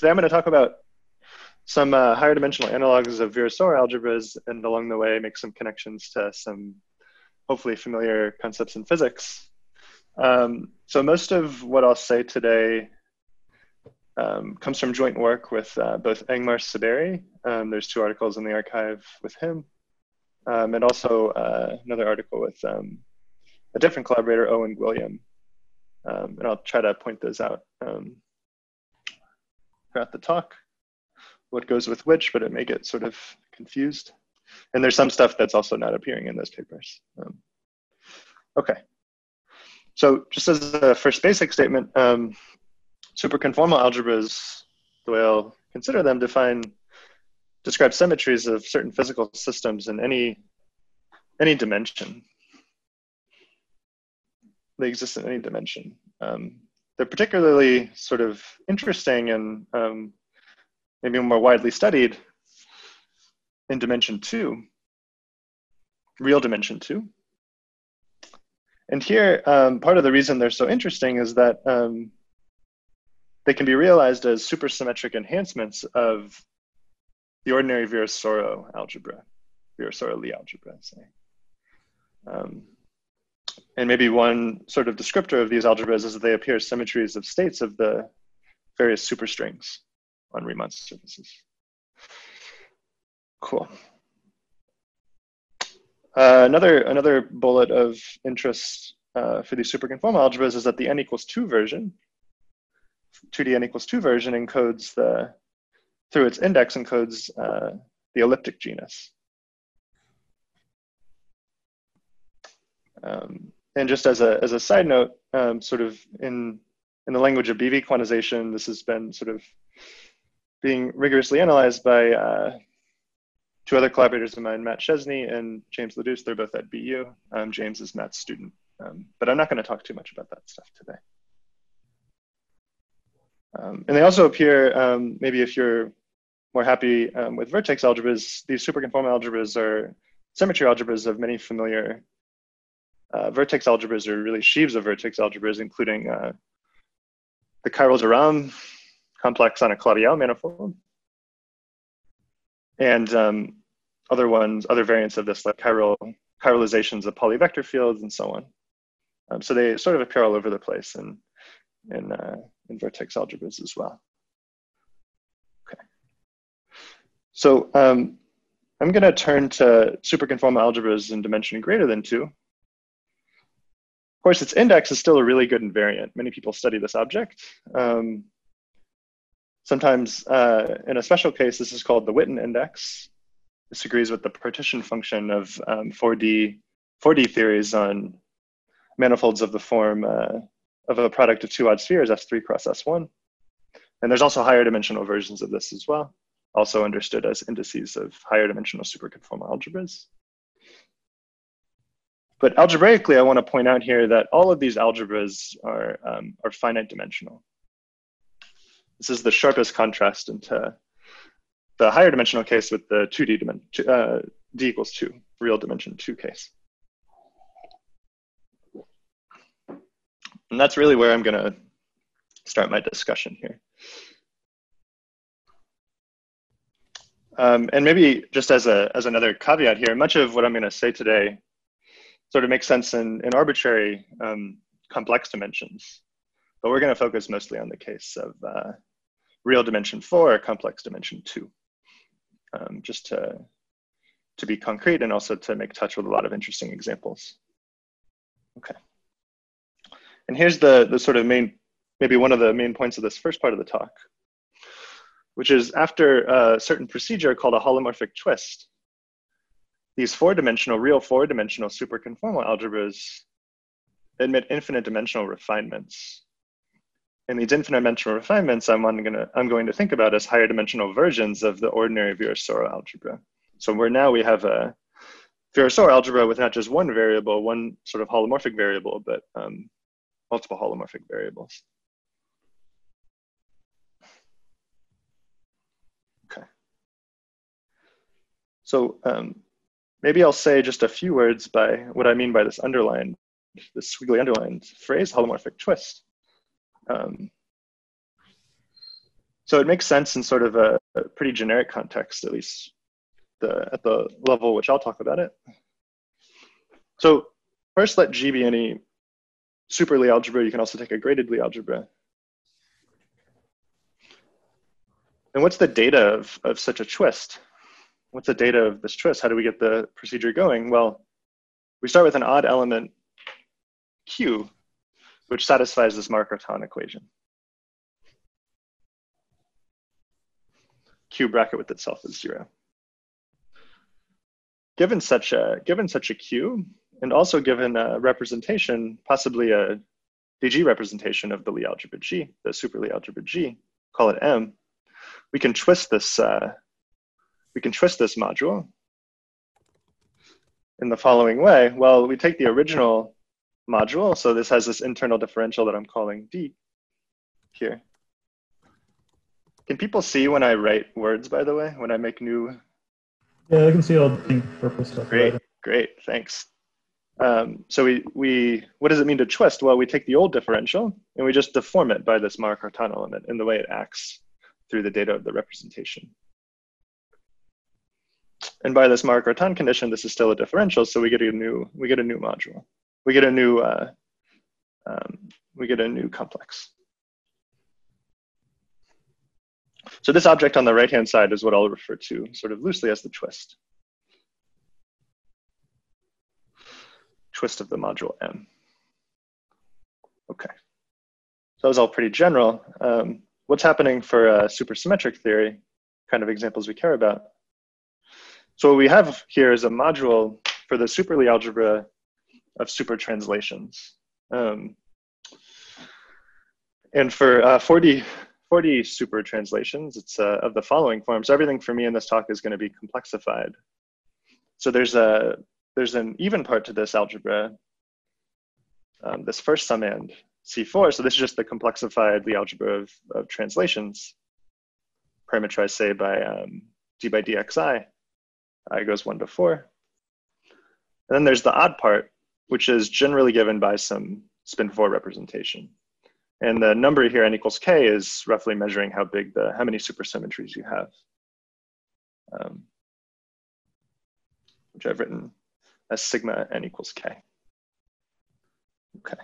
Today I'm going to talk about some higher dimensional analogs of Virasoro algebras, and along the way make some connections to some hopefully familiar concepts in physics. So most of what I'll say today comes from joint work with both Engmar Saberi. There's 2 articles in the archive with him, and also another article with a different collaborator, Owen William. And I'll try to point those out throughout the talk, what goes with which, but it may get sort of confused. And there's some stuff that's also not appearing in those papers. Okay, so just as a first basic statement, superconformal algebras, the way I'll consider them, describe symmetries of certain physical systems in any dimension. They exist in any dimension. They're particularly sort of interesting and maybe more widely studied in dimension 2, real dimension 2. And here, part of the reason they're so interesting is that they can be realized as supersymmetric enhancements of the ordinary Virasoro algebra, Virasoro-Lie algebra, say. And maybe one sort of descriptor of these algebras is that they appear as symmetries of states of the various superstrings on Riemann surfaces. Cool. Another bullet of interest for these superconformal algebras is that the n=2 version, 2D n=2 version encodes through its index encodes the elliptic genus. And just as a side note, sort of in the language of BV quantization, this has been sort of being rigorously analyzed by 2 other collaborators of mine, Matt Chesney and James Ledouce. They're both at BU. James is Matt's student, but I'm not going to talk too much about that stuff today. And they also appear, maybe if you're more happy with vertex algebras, these superconformal algebras are symmetry algebras of many familiar vertex algebras, or really sheaves of vertex algebras, including the chiral-Durham complex on a Claudiel manifold, and other variants of this, like chiralizations of polyvector fields and so on. So they sort of appear all over the place in vertex algebras as well. Okay. So I'm going to turn to superconformal algebras in dimension greater than 2. Of course, its index is still a really good invariant. Many people study this object. Sometimes, in a special case, this is called the Witten index. This agrees with the partition function of 4D theories on manifolds of the form of a product of 2 odd spheres, S3 cross S1. And there's also higher dimensional versions of this as well, also understood as indices of higher dimensional superconformal algebras. But algebraically, I want to point out here that all of these algebras are finite dimensional. This is the sharpest contrast into the higher dimensional case with the 2D dimension, D=2, real dimension 2 case. And that's really where I'm going to start my discussion here. And maybe just as another caveat here, much of what I'm going to say today sort of makes sense in arbitrary complex dimensions, but we're going to focus mostly on the case of real dimension 4 or complex dimension 2, just to be concrete and also to make touch with a lot of interesting examples. Okay. And here's the sort of maybe one of the main points of this first part of the talk, which is after a certain procedure called a holomorphic twist, these real four-dimensional superconformal algebras admit infinite dimensional refinements. And these infinite dimensional refinements I'm going to think about as higher dimensional versions of the ordinary Virasoro algebra. So where we have a Virasoro algebra with not just one variable, one sort of holomorphic variable, but multiple holomorphic variables. Okay. So maybe I'll say just a few words by what I mean by this squiggly underlined phrase, holomorphic twist. So it makes sense in sort of a pretty generic context, at least at the level which I'll talk about it. So first, let G be any super Lie algebra. You can also take a graded Lie algebra. And what's the data of such a twist? What's the data of this twist? How do we get the procedure going? Well, we start with an odd element Q, which satisfies this Markov-Tan equation. Q bracket with itself is 0. Given such a Q, and also given a representation, possibly a DG representation of the Lie algebra G, the super Lie algebra G, call it M, we can twist this module in the following way. Well, we take the original module, so this has this internal differential that I'm calling D here. Can people see when I write words, by the way, when I make new? Yeah, I can see all the pink purple stuff. Great, thanks. So we what does it mean to twist? Well, we take the old differential and we just deform it by this Markov-Tan element in the way it acts through the data of the representation. And by this Markov-Tan condition, this is still a differential, so we get a new module. We get a new complex. So this object on the right-hand side is what I'll refer to sort of loosely as the twist. Twist of the module M. Okay, so that was all pretty general. What's happening for supersymmetric theory, kind of examples we care about? So what we have here is a module for the super Lie algebra of super translations. And for 4D super translations, it's of the following form. So everything for me in this talk is going to be complexified. So there's an even part to this algebra, this first summand C4. So this is just the complexified Lie algebra of translations, parametrized, say, by d by dxi. I goes 1 to 4. And then there's the odd part, which is generally given by some spin 4 representation. And the number here, n equals k, is roughly measuring how many supersymmetries you have, which I've written as sigma n equals k. Okay.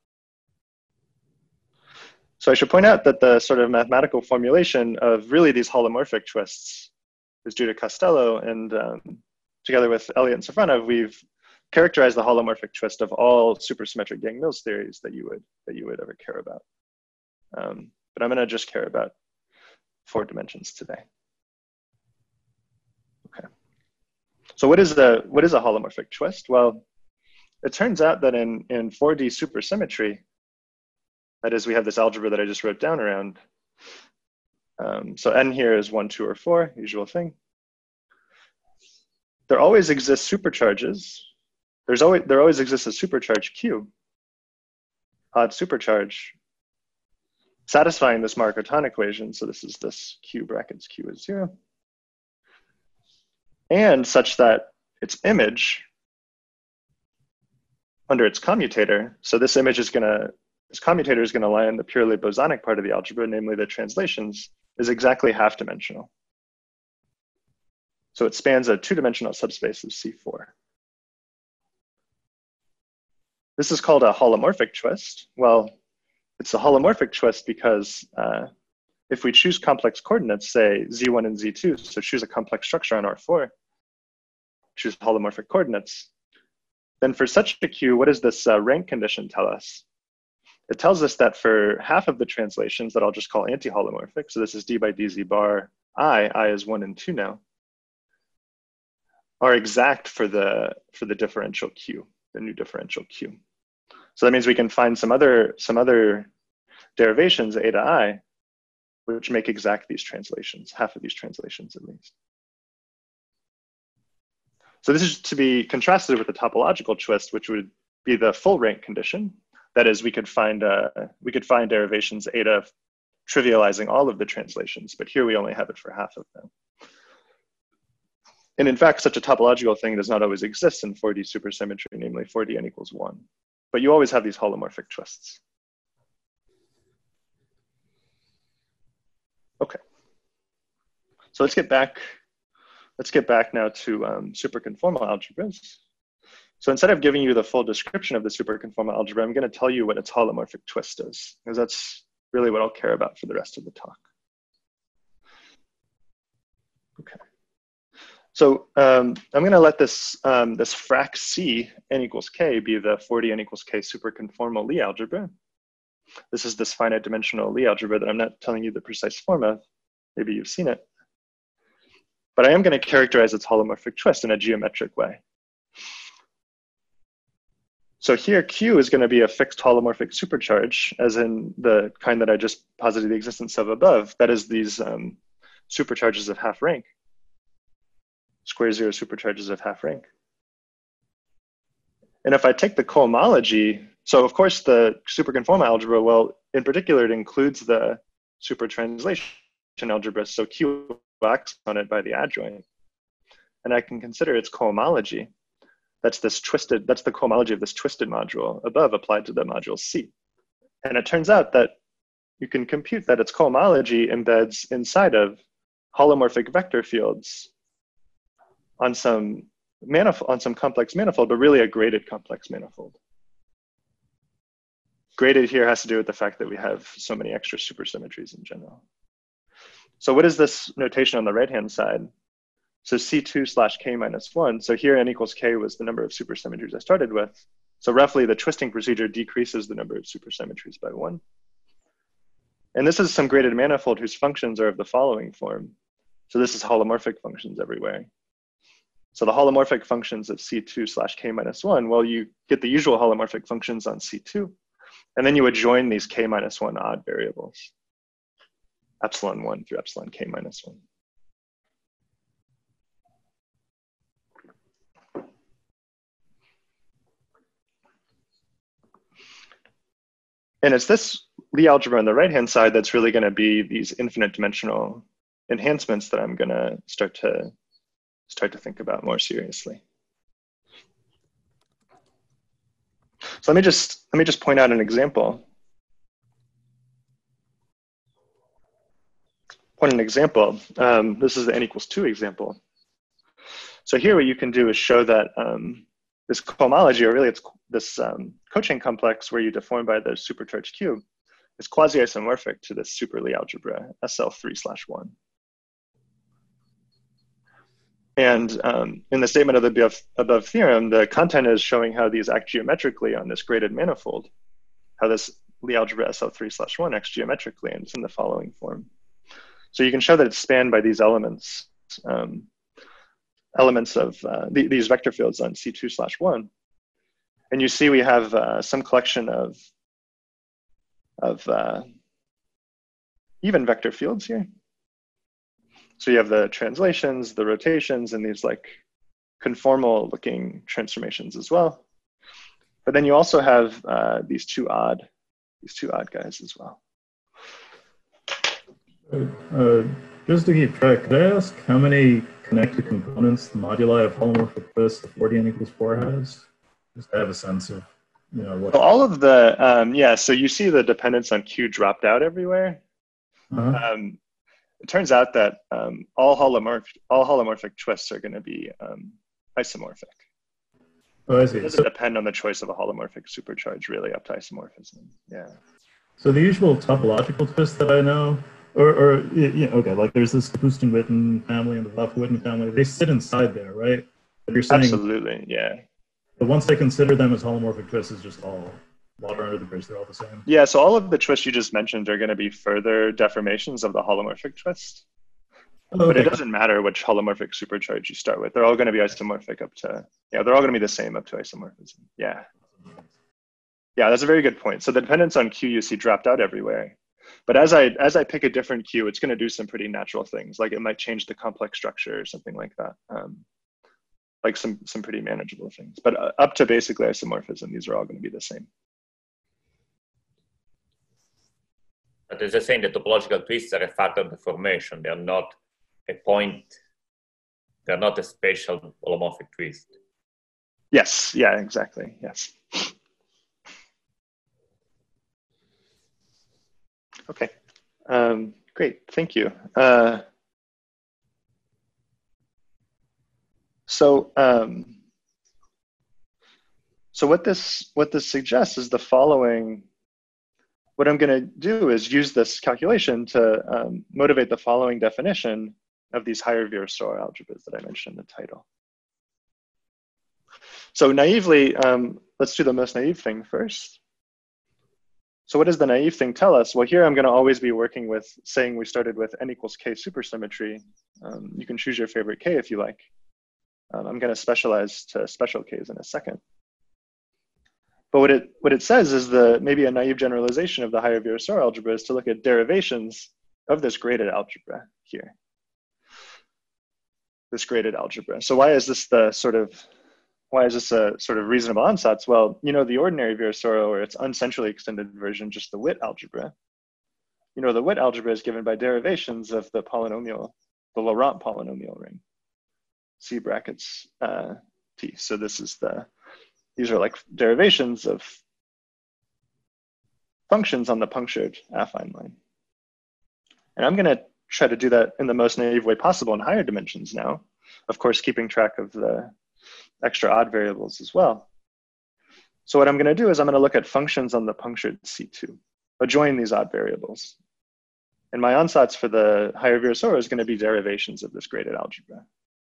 So I should point out that the sort of mathematical formulation of really these holomorphic twists is due to Costello, and together with Elliott and Safronov, we've characterized the holomorphic twist of all supersymmetric Yang-Mills theories that you would ever care about. But I'm going to just care about 4 dimensions today. Okay. So what is a holomorphic twist? Well, it turns out that in 4D supersymmetry, that is, we have this algebra that I just wrote down around. So n here is 1, 2, or 4, usual thing. There always exists supercharges. There always exists a supercharge Q, odd supercharge, satisfying this Markov-Tan equation. So this is this Q brackets Q is 0. And such that its image under its commutator, so this commutator is gonna lie in the purely bosonic part of the algebra, namely the translations, is exactly half dimensional. So it spans a 2-dimensional subspace of C4. This is called a holomorphic twist. Well, it's a holomorphic twist because if we choose complex coordinates, say Z1 and Z2, so choose a complex structure on R4, choose holomorphic coordinates, then for such a Q, what does this rank condition tell us? It tells us that for half of the translations that I'll just call anti-holomorphic, so this is d by dz bar I is 1 and 2 now, are exact for the differential Q, the new differential Q. So that means we can find some other derivations, a to I, which make exact these translations, half of these translations at least. So this is to be contrasted with the topological twist, which would be the full rank condition. That is, we could find derivations eta trivializing all of the translations, but here we only have it for half of them. And in fact, such a topological thing does not always exist in 4D supersymmetry, namely 4D n equals 1. But you always have these holomorphic twists. Okay. So let's get back now to superconformal algebras. So instead of giving you the full description of the superconformal algebra, I'm going to tell you what its holomorphic twist is, because that's really what I'll care about for the rest of the talk. Okay. So I'm going to let this frac C n equals k be the 4D n equals k superconformal Lie algebra. This is this finite dimensional Lie algebra that I'm not telling you the precise form of. Maybe you've seen it. But I am going to characterize its holomorphic twist in a geometric way. So here, Q is going to be a fixed holomorphic supercharge, as in the kind that I just posited the existence of above. That is these supercharges of half rank, square zero supercharges of half rank. And if I take the cohomology, so of course the superconformal algebra, well, in particular, it includes the supertranslation algebra. So Q acts on it by the adjoint. And I can consider its cohomology. That's the cohomology of this twisted module above applied to the module C. And it turns out that you can compute that its cohomology embeds inside of holomorphic vector fields on some complex manifold, but really a graded complex manifold. Graded here has to do with the fact that we have so many extra supersymmetries in general. So what is this notation on the right-hand side? So C2/k minus 1. So here n equals k was the number of supersymmetries I started with. So roughly the twisting procedure decreases the number of supersymmetries by 1. And this is some graded manifold whose functions are of the following form. So this is holomorphic functions everywhere. So the holomorphic functions of C2/k minus 1, well, you get the usual holomorphic functions on C2, and then you adjoin these k minus 1 odd variables, epsilon 1 through epsilon k minus 1. And it's this Lie algebra on the right-hand side that's really going to be these infinite dimensional enhancements that I'm going to start to think about more seriously. So let me just point out an example. This is the n equals 2 example. So here what you can do is show that this cohomology, or really it's this cochain complex where you deform by the supercharged cube, is quasi-isomorphic to this super Lie algebra, SL3/1. And in the statement of the above theorem, the content is showing how these act geometrically on this graded manifold, how this Lie algebra SL3/1 acts geometrically, and it's in the following form. So you can show that it's spanned by these elements, of these vector fields on C2/1. And you see we have some collection of even vector fields here. So you have the translations, the rotations, and these like conformal looking transformations as well. But then you also have these two odd guys as well. Just to keep track, could I ask how many connected components the moduli of holomorphic twist the 4D n equals 4 has? Just to have a sense of, what. So all of the, so you see the dependence on Q dropped out everywhere. It turns out that all holomorphic twists are going to be isomorphic. Oh, I see. It doesn't depend on the choice of a holomorphic supercharge, really, up to isomorphism. Yeah. So the usual topological twist that I know, okay, like there's this Kapustin-Witten family and the Buff-Witten family. They sit inside there, right? But you're saying, absolutely, yeah. But once I consider them as holomorphic twists, it's just all water under the bridge. They're all the same. Yeah, so all of the twists you just mentioned are going to be further deformations of the holomorphic twist. Oh, okay. But it doesn't matter which holomorphic supercharge you start with. They're all going to be isomorphic up to, they're all going to be the same up to isomorphism. Yeah. Yeah, that's a very good point. So the dependence on Q you see dropped out everywhere. But as I pick a different Q, it's going to do some pretty natural things. Like it might change the complex structure or something like that. Like some pretty manageable things. But up to basically isomorphism, these are all going to be the same. But as I saying, the topological twists are a factor of the formation. They're not a point. They're not a spatial holomorphic twist. Yes. Yeah. Exactly. Yes. Okay. Great, thank you. So what this suggests is the following. What I'm going to do is use this calculation to motivate the following definition of these higher Virasoro algebras that I mentioned in the title. So naively, let's do the most naive thing first. So what does the naive thing tell us? Well, here I'm going to always be working with saying we started with n equals k supersymmetry. You can choose your favorite k if you like. I'm going to specialize to special k's in a second. But what it says is maybe a naive generalization of the higher Virasoro algebra is to look at derivations of this graded algebra here. This graded algebra. So why is this a sort of reasonable ansatz? Well, you know the ordinary Virasoro or its uncentrally extended version, just the Witt algebra. You know the Witt algebra is given by derivations of the polynomial, the Laurent polynomial ring. C brackets T. So these are like derivations of functions on the punctured affine line. And I'm going to try to do that in the most naive way possible in higher dimensions now, of course, keeping track of the extra odd variables as well. So what I'm going to do is I'm going to look at functions on the punctured C2, adjoin these odd variables. And my ansatz for the higher Virasoro is going to be derivations of this graded algebra.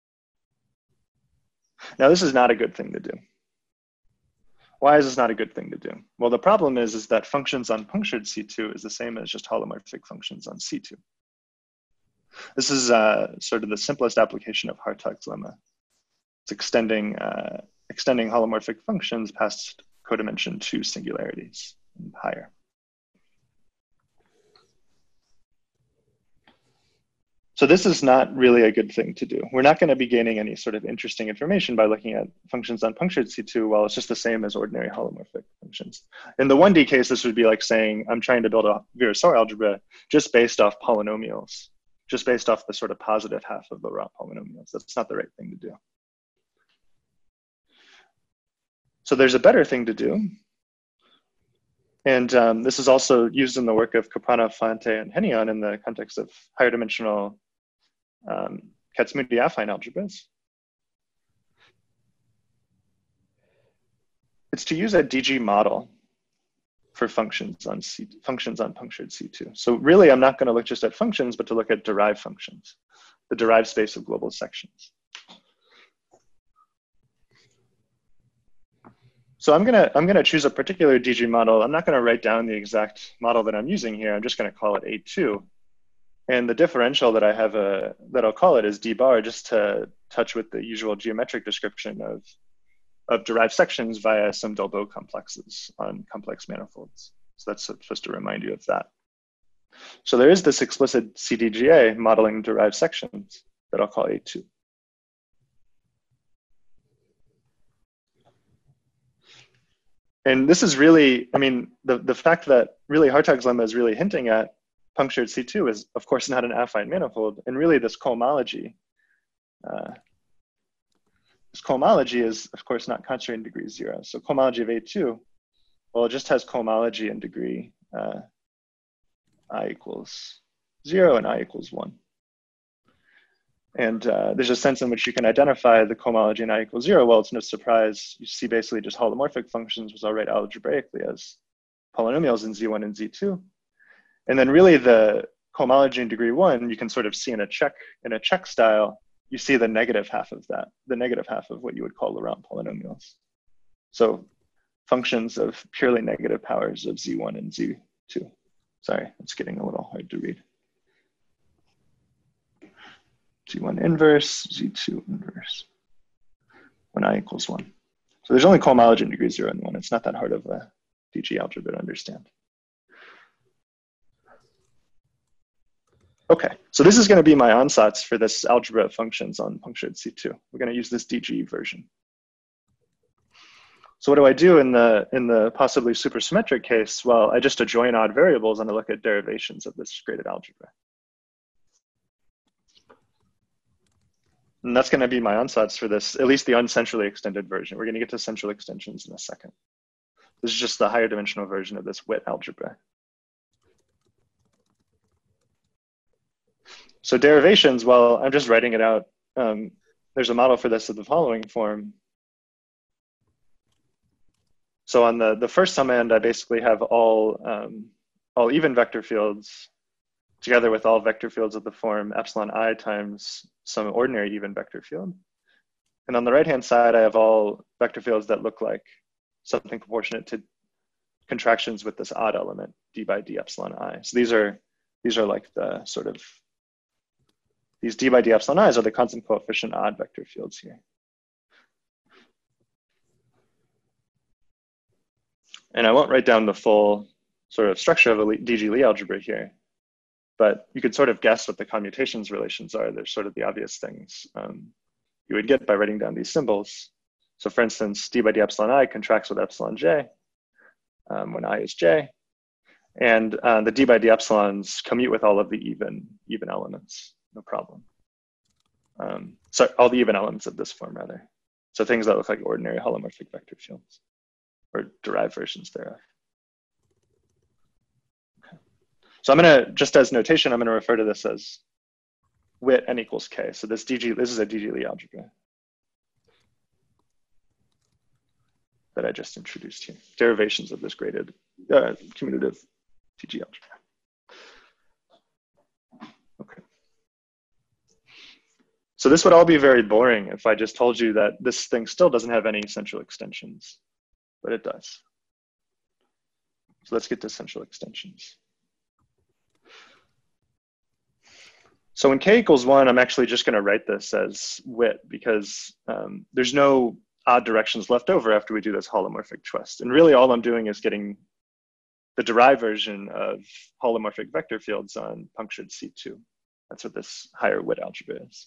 Now, this is not a good thing to do. Why is this not a good thing to do? Well, the problem is that functions on punctured C2 is the same as just holomorphic functions on C2. This is sort of the simplest application of Hartog's lemma. It's extending holomorphic functions past codimension 2 singularities and higher. So this is not really a good thing to do. We're not going to be gaining any sort of interesting information by looking at functions on punctured C2 while it's just the same as ordinary holomorphic functions. In the 1D case, this would be like saying, I'm trying to build a Virasoro algebra just based off polynomials, just based off the sort of positive half of the Laurent polynomials. That's not the right thing to do. So there's a better thing to do. And this is also used in the work of Caprano, Fante, and Hennion in the context of higher dimensional Kac-Moody affine algebras. It's to use a DG model for functions on punctured C2. So really, I'm not going to look just at functions, but to look at derived functions, the derived space of global sections. So I'm gonna choose a particular DG model. I'm not going to write down the exact model that I'm using here. I'm just going to call it A2. And the differential that I have that I'll call it is D bar, just to touch with the usual geometric description of derived sections via some Dolbeault complexes on complex manifolds. So that's supposed to remind you of that. So there is this explicit CDGA modeling derived sections that I'll call A2. And this is really, I mean, the fact that really Hartog's lemma is really hinting at punctured C2 is, of course, not an affine manifold. And really this cohomology is, of course, not constrained in degree 0. So cohomology of A2, well, it just has cohomology in degree I equals 0 and I equals 1. And there's a sense in which you can identify the cohomology in I equals 0. Well, it's no surprise. You see basically just holomorphic functions, which I'll write algebraically as polynomials in Z1 and Z2. And then really the cohomology in degree 1, you can sort of see in a check style, you see the negative half of that, the negative half of what you would call Laurent polynomials. So functions of purely negative powers of Z1 and Z2. Sorry, it's getting a little hard to read. Z1 inverse, Z2 inverse, when I equals 1. So there's only cohomology in degree 0 and 1. It's not that hard of a DG algebra to understand. Okay, so this is going to be my ansatz for this algebra of functions on punctured C2. We're going to use this DG version. So what do I do in the possibly supersymmetric case? Well, I just adjoin odd variables and I look at derivations of this graded algebra. And that's going to be my ansatz for this, at least the uncentrally extended version. We're going to get to central extensions in a second. This is just the higher dimensional version of this Witt algebra. So derivations, well, I'm just writing it out. There's a model for this in the following form. So on the first summand, I basically have all even vector fields together with all vector fields of the form epsilon I times some ordinary even vector field. And on the right-hand side, I have all vector fields that look like something proportionate to contractions with this odd element, d by d epsilon I. So these are like the sort of, these d by d epsilon i's are the constant coefficient odd vector fields here. And I won't write down the full sort of structure of a DG Lie algebra here, but you could sort of guess what the commutations relations are. They're sort of the obvious things you would get by writing down these symbols. So for instance, d by d epsilon I contracts with epsilon j when I is j. And the d by d epsilons commute with all of the even elements, no problem. So all the even elements of this form, rather. So things that look like ordinary holomorphic vector fields, or derived versions thereof. Okay. So I'm gonna, just as notation, I'm gonna refer to this as wit n equals k. So this is a DG Lie algebra that I just introduced here. Derivations of this graded commutative DG algebra. Okay. So this would all be very boring if I just told you that this thing still doesn't have any central extensions, but it does. So let's get to central extensions. So when k equals 1, I'm actually just going to write this as wit because there's no odd directions left over after we do this holomorphic twist. And really all I'm doing is getting the derived version of holomorphic vector fields on punctured C2. That's what this higher wit algebra is.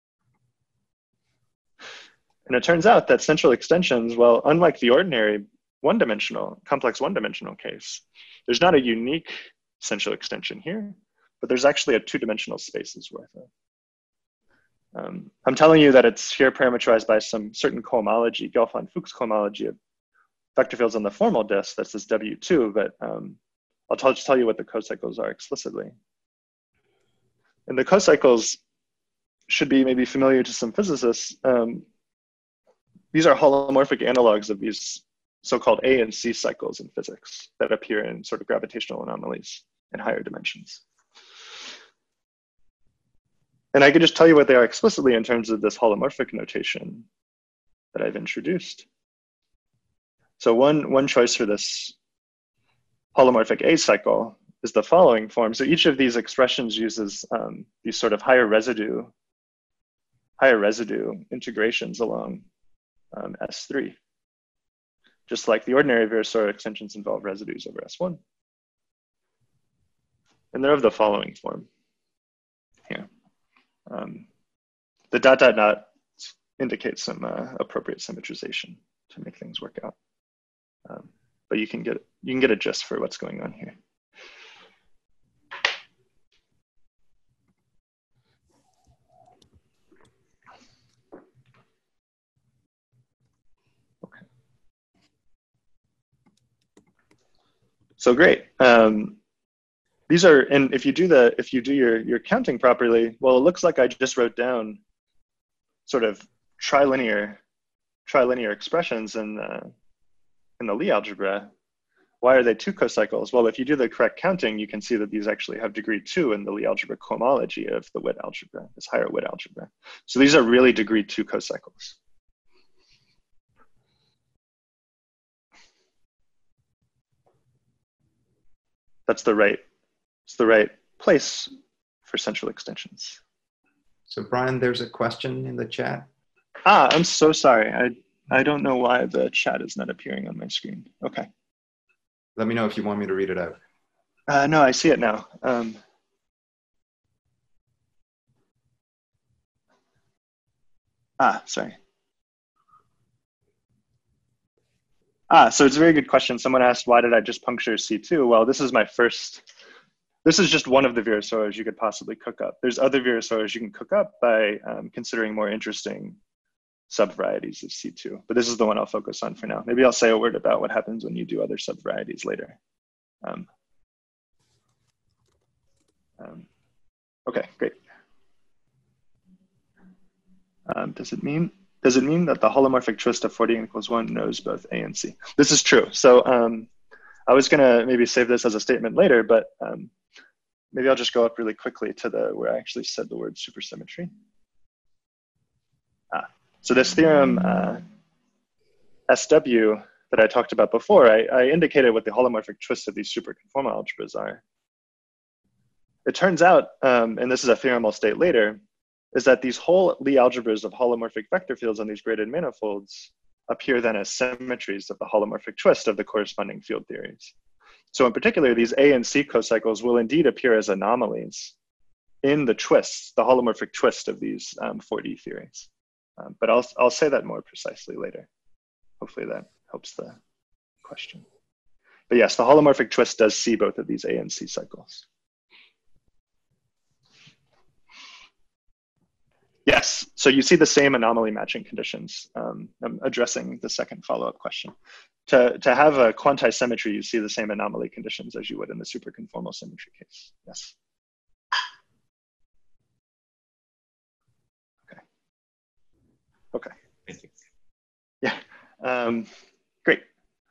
And it turns out that central extensions, well, unlike the ordinary complex one-dimensional case, there's not a unique central extension here, but there's actually a two-dimensional spaces worth of. I'm telling you that it's here parameterized by some certain cohomology, Gelfand-Fuchs cohomology of vector fields on the formal disk, that's this W2, but I'll just tell you what the cocycles are explicitly. And the cocycles should be maybe familiar to some physicists. These are holomorphic analogs of these so-called A and C cycles in physics that appear in sort of gravitational anomalies in higher dimensions. And I could just tell you what they are explicitly in terms of this holomorphic notation that I've introduced. So one choice for this holomorphic A cycle is the following form. So each of these expressions uses these sort of higher residue integrations along S3. Just like the ordinary Virasoro extensions involve residues over S1. And they're of the following form here. The dot dot dot indicates some appropriate symmetrization to make things work out. But you can get a gist for what's going on here. Okay. So great. These are, and if you do your counting properly, well, it looks like I just wrote down sort of trilinear expressions in the Lie algebra. Why are they two cocycles? Well, if you do the correct counting, you can see that these actually have degree 2 in the Lie algebra cohomology of the wit algebra, this higher wit algebra. So these are really degree 2 cocycles. It's the right place for central extensions. So Brian, there's a question in the chat. I'm so sorry. I don't know why the chat is not appearing on my screen. Okay. Let me know if you want me to read it out. No, I see it now. Sorry. So it's a very good question. Someone asked, why did I just puncture C2? Well, this is just one of the Virasoros you could possibly cook up. There's other Virasoros you can cook up by considering more interesting subvarieties of C2, but this is the one I'll focus on for now. Maybe I'll say a word about what happens when you do other subvarieties later. Okay, great. Does it mean that the holomorphic twist of 40 n equals 1 knows both A and C? This is true. So I was going to maybe save this as a statement later, but maybe I'll just go up really quickly to where I actually said the word supersymmetry. So this theorem, SW, that I talked about before, I indicated what the holomorphic twists of these superconformal algebras are. It turns out, and this is a theorem I'll state later, is that these whole Lie algebras of holomorphic vector fields on these graded manifolds appear then as symmetries of the holomorphic twist of the corresponding field theories. So in particular, these A and C cocycles will indeed appear as anomalies in the twists, the holomorphic twist of these 4D theories. But I'll say that more precisely later. Hopefully that helps the question. But yes, the holomorphic twist does see both of these A and C cycles. Yes, so you see the same anomaly matching conditions. I'm addressing the second follow-up question. To have a quantized symmetry, you see the same anomaly conditions as you would in the superconformal symmetry case. Yes. Okay. Okay. Thank you. Yeah, great.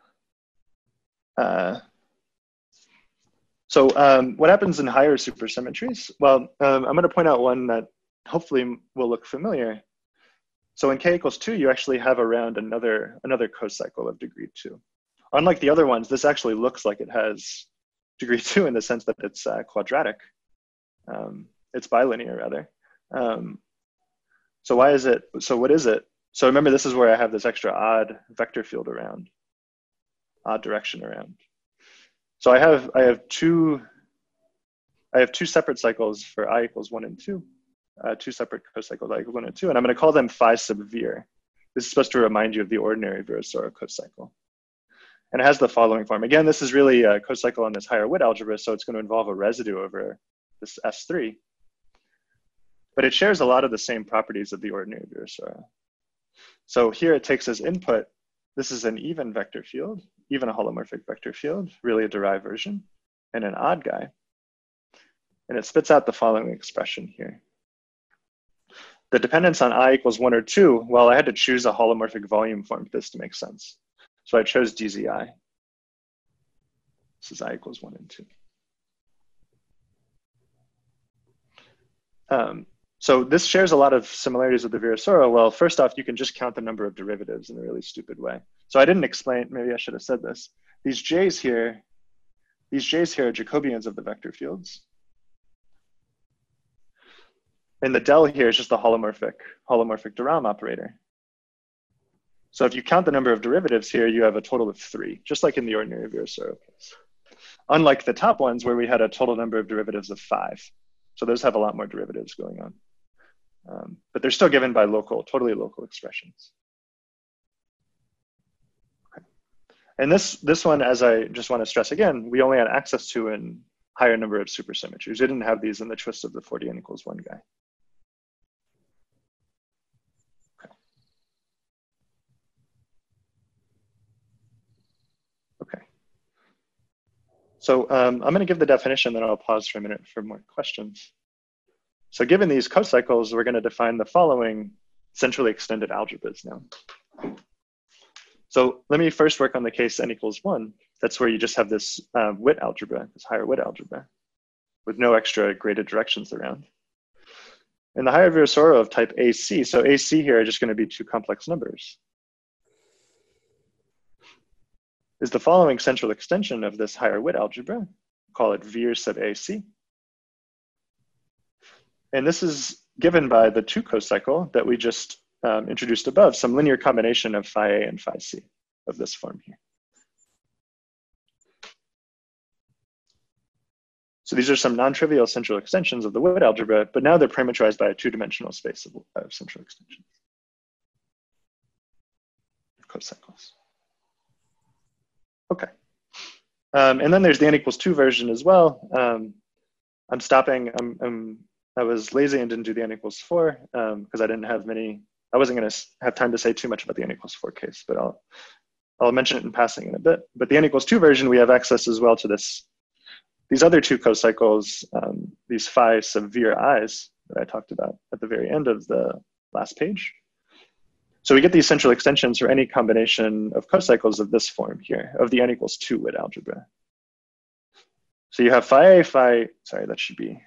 So what happens in higher supersymmetries? Well, I'm going to point out one that hopefully will look familiar. So in k equals 2, you actually have around another cocycle of degree 2. Unlike the other ones, this actually looks like it has degree 2 in the sense that it's quadratic. It's bilinear, rather. So why is it? So what is it? So remember, this is where I have this extra odd vector field around, odd direction around. So I have two separate cycles for I equals 1 and 2. Two separate cocycles, I equals 1 and 2, and I'm going to call them phi sub vir. This is supposed to remind you of the ordinary Virasoro cocycle. And it has the following form. Again, this is really a cocycle on this higher Witt algebra, so it's going to involve a residue over this S3. But it shares a lot of the same properties of the ordinary Virasoro. So here it takes as input, this is an even vector field, even a holomorphic vector field, really a derived version, and an odd guy. And it spits out the following expression here. The dependence on I equals 1 or 2, well, I had to choose a holomorphic volume form for this to make sense. So I chose DZI. This is I equals 1 and 2. So this shares a lot of similarities with the Virasoro. Well, first off, you can just count the number of derivatives in a really stupid way. So I didn't explain, maybe I should have said this. These J's here are Jacobians of the vector fields. And the del here is just the holomorphic de Rham operator. So if you count the number of derivatives here, you have a total of 3, just like in the ordinary Virasoro case. Unlike the top ones where we had a total number of derivatives of 5. So those have a lot more derivatives going on. But they're still given by totally local expressions. Okay. And this one, as I just want to stress again, we only had access to in higher number of supersymmetries. We didn't have these in the twist of the 40 n equals 1 guy. So I'm going to give the definition, then I'll pause for a minute for more questions. So given these cocycles, we're going to define the following centrally extended algebras now. So let me first work on the case n equals 1. That's where you just have this Witt algebra, this higher Witt algebra, with no extra graded directions around. In the higher Virasoro of type AC, so AC here are just going to be 2 complex numbers, is the following central extension of this higher Witt algebra. Call it Vir sub AC. And this is given by the 2 cocycle that we just introduced above, some linear combination of phi A and phi C of this form here. So these are some non-trivial central extensions of the Witt algebra, but now they're parameterized by a 2-dimensional space of central extensions, cocycles. Okay. And then there's the n equals 2 version as well. I'm stopping. I was lazy and didn't do the n equals 4 because I wasn't going to have time to say too much about the n equals 4 case, but I'll mention it in passing in a bit. But the n equals 2 version, we have access as well to these other 2 cocycles, these phi sub vir i's that I talked about at the very end of the last page. So we get these central extensions for any combination of cocycles of this form here, of the n equals 2 Witt algebra. So you have phi a, phi, sorry, that should be,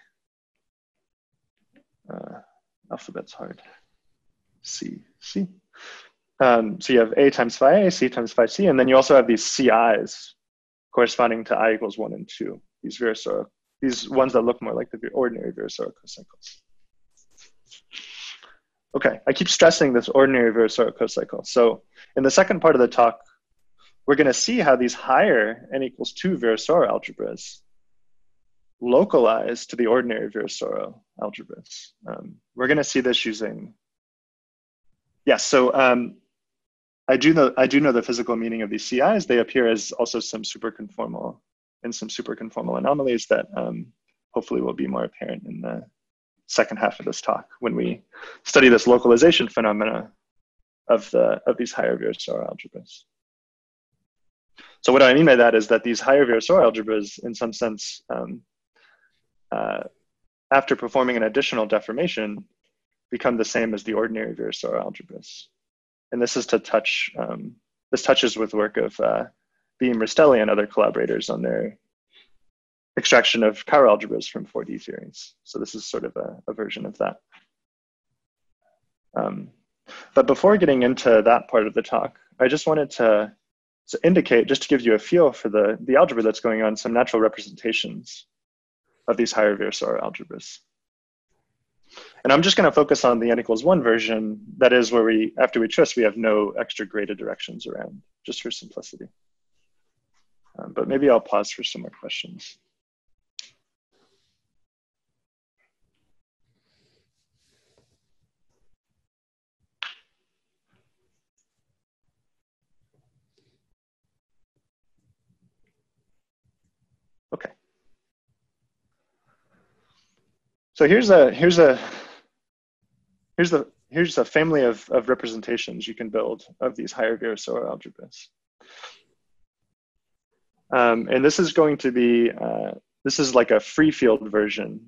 alphabet's hard, C, C. So you have a times phi a, c times phi c, and then you also have these ci's corresponding to I equals 1 and 2, these Virasoro, these ones that look more like the ordinary Virasoro cocycles. Okay, I keep stressing this ordinary Virasoro cocycle. So in the second part of the talk, we're going to see how these higher n equals 2 Virasoro algebras localize to the ordinary Virasoro algebras. We're going to see this using, yes, so I do know the physical meaning of these CIs. They appear as also some superconformal anomalies that hopefully will be more apparent in the second half of this talk when we study this localization phenomena of these higher Virasoro algebras. So what I mean by that is that these higher Virasoro algebras, in some sense, after performing an additional deformation, become the same as the ordinary Virasoro algebras. And this is to touch, this touches with work of Beam, Rastelli, and other collaborators on their extraction of Cairo algebras from 4D theories. So this is sort of a version of that. But before getting into that part of the talk, I just wanted to indicate, just to give you a feel for the algebra that's going on, some natural representations of these higher Virasoro algebras. And I'm just going to focus on the n equals 1 version. That is where we, after we twist, we have no extra graded directions around, just for simplicity. But maybe I'll pause for some more questions. Okay. So here's a family of representations you can build of these higher Virasoro algebras. And this is going to be, this is like a free field version.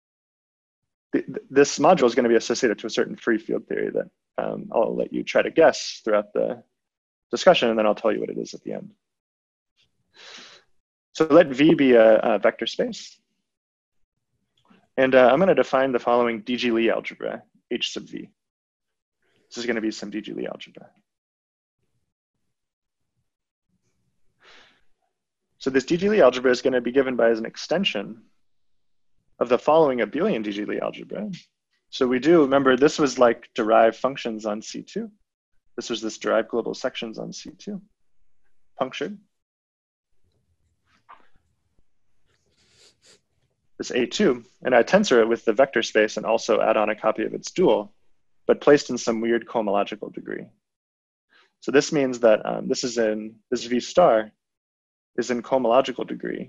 This module is going to be associated to a certain free field theory that I'll let you try to guess throughout the discussion, and then I'll tell you what it is at the end. So let V be a vector space. And I'm going to define the following DG Lie algebra, H sub V. This is going to be some DG Lie algebra. So this DG Lie algebra is going to be given by as an extension of the following abelian DG Lie algebra. So we do, remember, this was like derived functions on C2. This was this derived global sections on C2, punctured. This A2, and I tensor it with the vector space and also add on a copy of its dual, but placed in some weird cohomological degree. So this means that this V star is in cohomological degree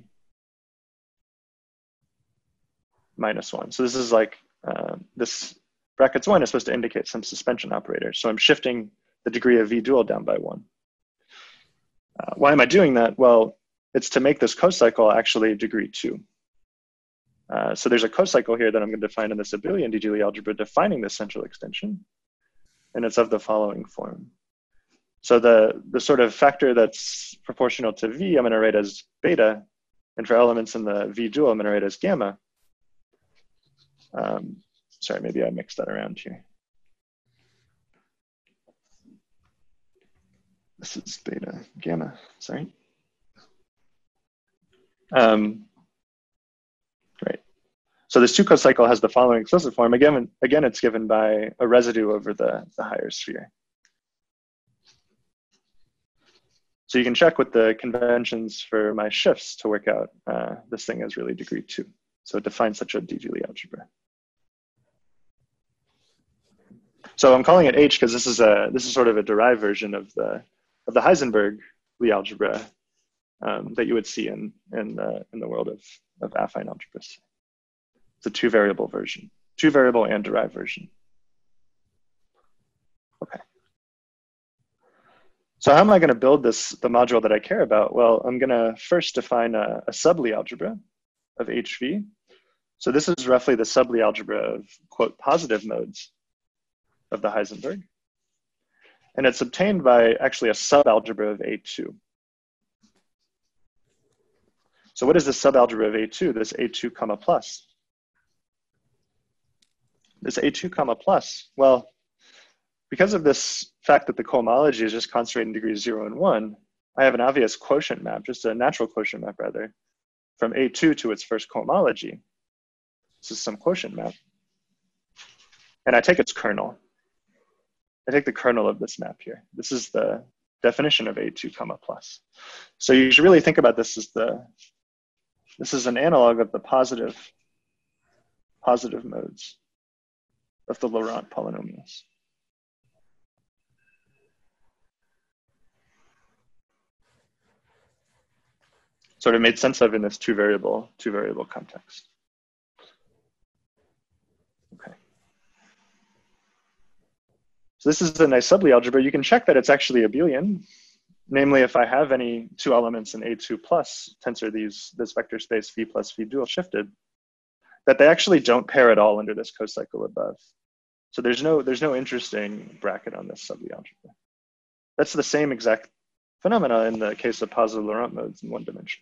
-1. So this is like, this brackets 1 is supposed to indicate some suspension operator. So I'm shifting the degree of V dual down by 1. Why am I doing that? Well, it's to make this cocycle actually degree 2. So there's a cocycle here that I'm going to define in this abelian DG Lie algebra defining this central extension, and it's of the following form. So the sort of factor that's proportional to V, I'm going to write as beta, and for elements in the V dual, I'm going to write as gamma. Sorry, maybe I mixed that around here. This is beta, gamma, sorry. Right. So this 2 cocycle has the following explicit form. Again, it's given by a residue over the higher sphere. So you can check with the conventions for my shifts to work out this thing is really degree 2. So it defines such a DG Lie algebra. So I'm calling it H because this is sort of a derived version of the Heisenberg Lie algebra that you would see in the world of affine algebras. It's a 2-variable version, 2-variable and derived version. Okay. So how am I going to build the module that I care about? Well, I'm going to first define a sub-Lie algebra of HV. So this is roughly the sub-Lie algebra of, quote, positive modes of the Heisenberg. And it's obtained by actually a subalgebra of A2. So what is the subalgebra of A2? This A2 comma plus. This A2 comma plus, well, because of this fact that the cohomology is just concentrated in degrees 0 and 1, I have an obvious quotient map, just a natural quotient map rather, from A2 to its first cohomology. This is some quotient map. And I take its kernel. I take the kernel of this map here. This is the definition of A2 comma plus. So you should really think about this as this is an analog of the positive modes of the Laurent polynomials. Sort of made sense of in this two variable context. Okay. So this is a nice subly algebra. You can check that it's actually abelian. Namely, if I have any two elements in A2 plus tensor this vector space V plus V dual shifted, that they actually don't pair at all under this cocycle above. So there's no interesting bracket on this subly algebra. That's the same exact phenomena in the case of positive Laurent modes in one dimension.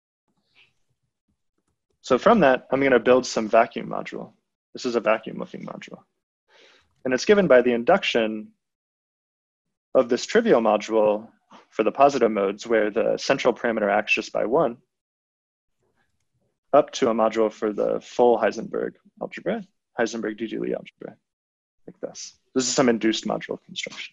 So from that, I'm going to build some vacuum module. This is a vacuum looking module. And it's given by the induction of this trivial module for the positive modes where the central parameter acts just by one, up to a module for the full Heisenberg algebra, Heisenberg DG Lie algebra, like this. This is some induced module construction.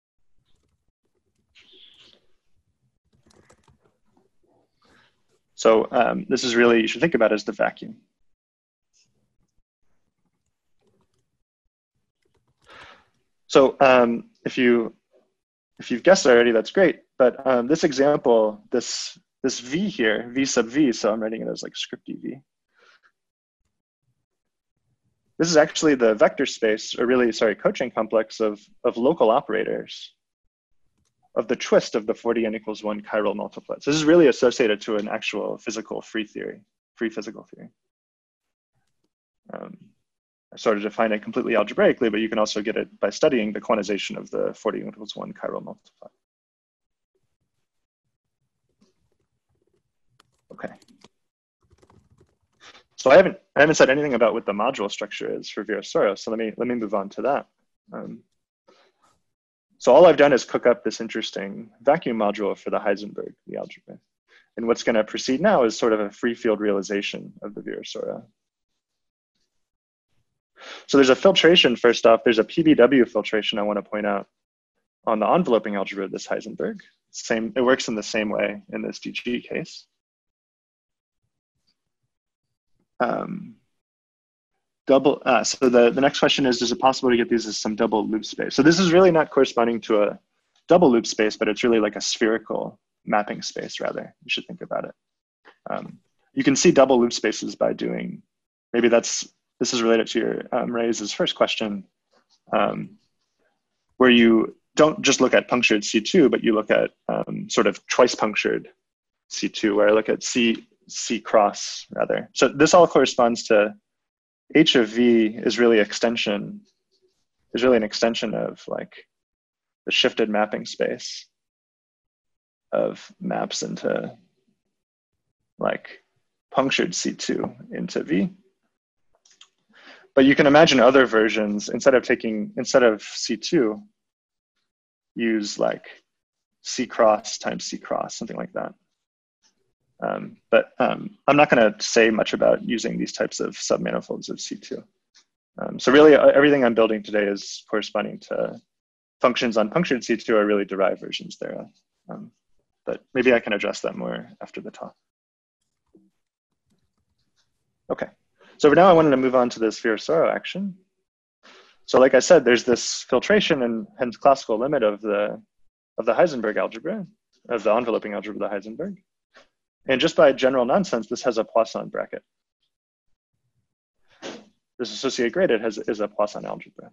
So this is really, you should think about it as the vacuum. So if you've guessed already, that's great. But this example, this V here, V sub V, so I'm writing it as like scripty V. This is actually the vector space, or really, sorry, cochain complex of local operators of the twist of the 40n equals 1 chiral multiplets. This is really associated to an actual physical free physical theory. I sort of define it completely algebraically, but you can also get it by studying the quantization of the 40n equals 1 chiral multiplet. Okay. So I haven't said anything about what the module structure is for Virasoro, so let me move on to that. So all I've done is cook up this interesting vacuum module for the Heisenberg, the algebra. And what's going to proceed now is sort of a free field realization of the Virasoro. So there's a filtration, first off, there's a PBW filtration I want to point out on the enveloping algebra of this Heisenberg. It works in the same way in this DG case. So the next question is it possible to get these as some double loop space? So this is really not corresponding to a double loop space, but it's really like a spherical mapping space rather. You should think about it. You can see double loop spaces by doing, maybe this is related to your Reyes' first question, where you don't just look at punctured C2, but you look at sort of twice punctured C2, where I look at C cross rather. So this all corresponds to H of V is really an extension of like the shifted mapping space of maps into like punctured C2 into V. But you can imagine other versions, instead of C2, use like C cross times C cross, something like that. But I'm not going to say much about using these types of submanifolds of C2. So really, everything I'm building today is corresponding to functions on punctured C2 are really derived versions thereof. But maybe I can address that more after the talk. Okay, so for now I wanted to move on to this Virasoro action. So like I said, there's this filtration and hence classical limit of the Heisenberg algebra, of the enveloping algebra of the Heisenberg. And just by general nonsense, this has a Poisson bracket. This associated graded is a Poisson algebra.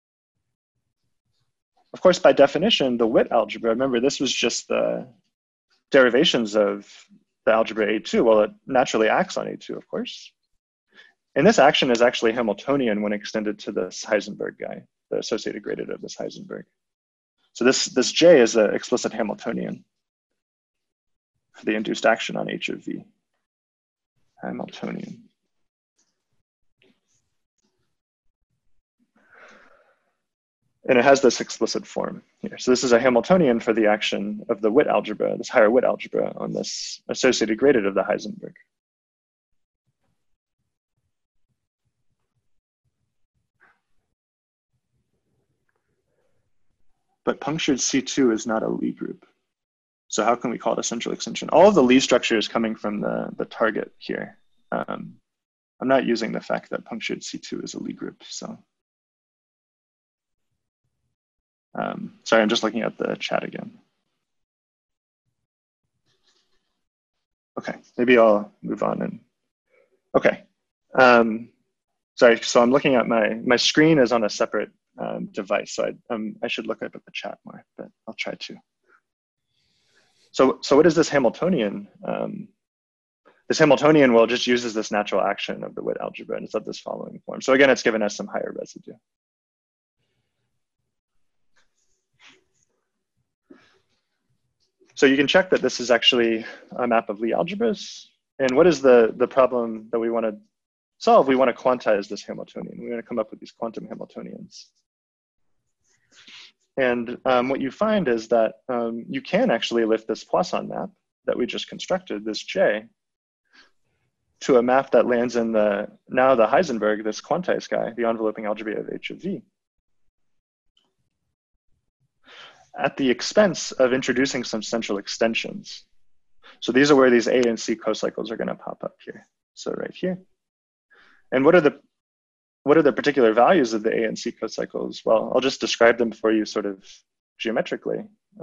Of course, by definition, the Witt algebra, remember this was just the derivations of the algebra A2. Well, it naturally acts on A2, of course. And this action is actually Hamiltonian when extended to this Heisenberg guy. the associated graded of this Heisenberg. So this J is an explicit Hamiltonian for the induced action on H of V. Hamiltonian. And it has this explicit form here. So this is a Hamiltonian for the action of the Witt algebra, this higher Witt algebra, on this associated graded of the Heisenberg. But punctured C2 is not a Lie group. So how can we call it a central extension? All of the Lie structure is coming from the target here. I'm not using the fact that punctured C2 is a Lie group, so. Sorry, I'm just looking at the chat again. Okay, maybe I'll move on and, okay. Sorry, so I'm looking at my screen is on a separate device, so I should look up at the chat more, but I'll try to. So what is this Hamiltonian? This Hamiltonian, well, just uses this natural action of the Witt algebra, and it's of this following form. So again, it's given us some higher residue. So you can check that this is actually a map of Lie algebras. And what is the problem that we want to solve? We want to quantize this Hamiltonian. We want to come up with these quantum Hamiltonians. And what you find is that you can actually lift this Poisson map that we just constructed, this J, to a map that lands in now the Heisenberg, this quantized guy, the enveloping algebra of H of V, at the expense of introducing some central extensions. So these are where these A and C cocycles are going to pop up here. So right here. And what are the particular values of the A and C cocycles? Well, I'll just describe them for you sort of geometrically.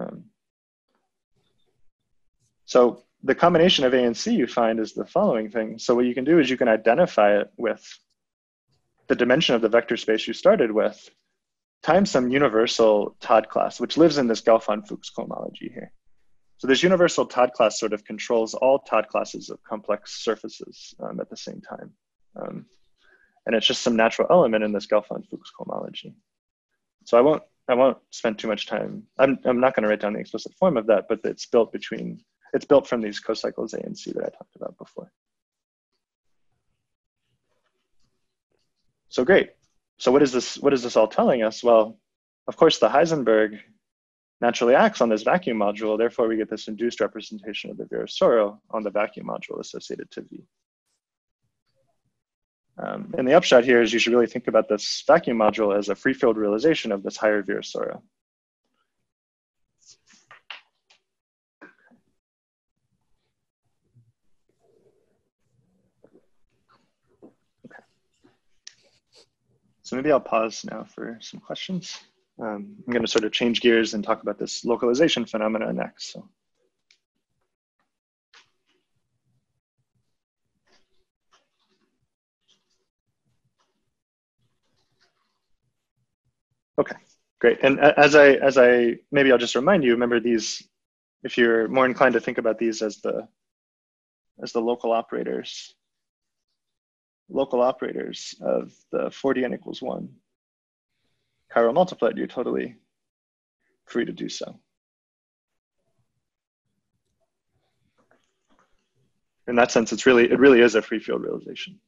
So the combination of A and C you find is the following thing. So what you can do is you can identify it with the dimension of the vector space you started with times some universal Todd class, which lives in this Galfond-Fuchs cohomology here. So this universal Todd class sort of controls all Todd classes of complex surfaces at the same time. And it's just some natural element in this Galfond-Fuchs cohomology. So I won't spend too much time. I'm not going to write down the explicit form of that, but it's built from these cocycles A and C that I talked about before. So great. So what is this all telling us? Well, of course, the Heisenberg naturally acts on this vacuum module. Therefore, we get this induced representation of the Virasoro on the vacuum module associated to V. And the upshot here is you should really think about this vacuum module as a free field realization of this higher Virasoro. Okay. So maybe I'll pause now for some questions. I'm going to sort of change gears and talk about this localization phenomena next. So. Okay, great. And maybe I'll just remind you, remember these, if you're more inclined to think about these as the local operators of the 4D n equals 1 chiral multiplet, you're totally free to do so. In that sense, it really is a free field realization.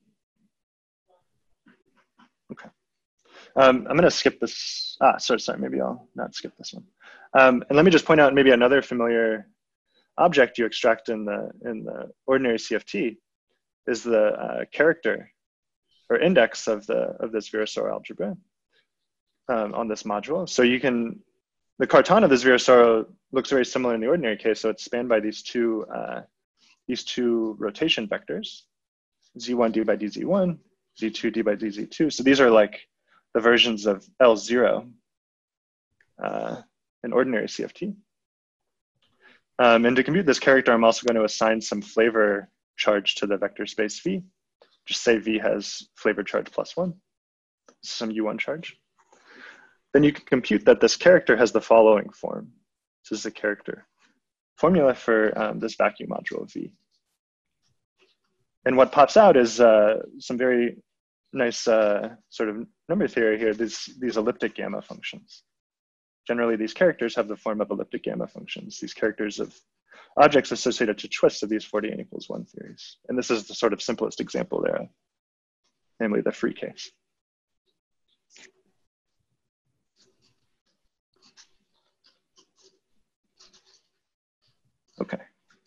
Okay. I'm going to skip this. Sorry, maybe I'll not skip this one. And let me just point out maybe another familiar object you extract in the ordinary CFT is the character or index of this Virasoro algebra on this module. So the Cartan of this Virasoro looks very similar in the ordinary case. So it's spanned by these two rotation vectors, z1 d by dz1, z2 d by dz2. So these are like the versions of L0 in ordinary CFT. And to compute this character, I'm also going to assign some flavor charge to the vector space V. Just say V has flavor charge +1, some U1 charge. Then you can compute that this character has the following form. This is a character formula for this vacuum module of V. And what pops out is some very nice sort of number theory here, these elliptic gamma functions. Generally, these characters have the form of elliptic gamma functions, these characters of objects associated to twists of these 40 n equals 1 theories. And this is the sort of simplest example there, namely the free case. Okay.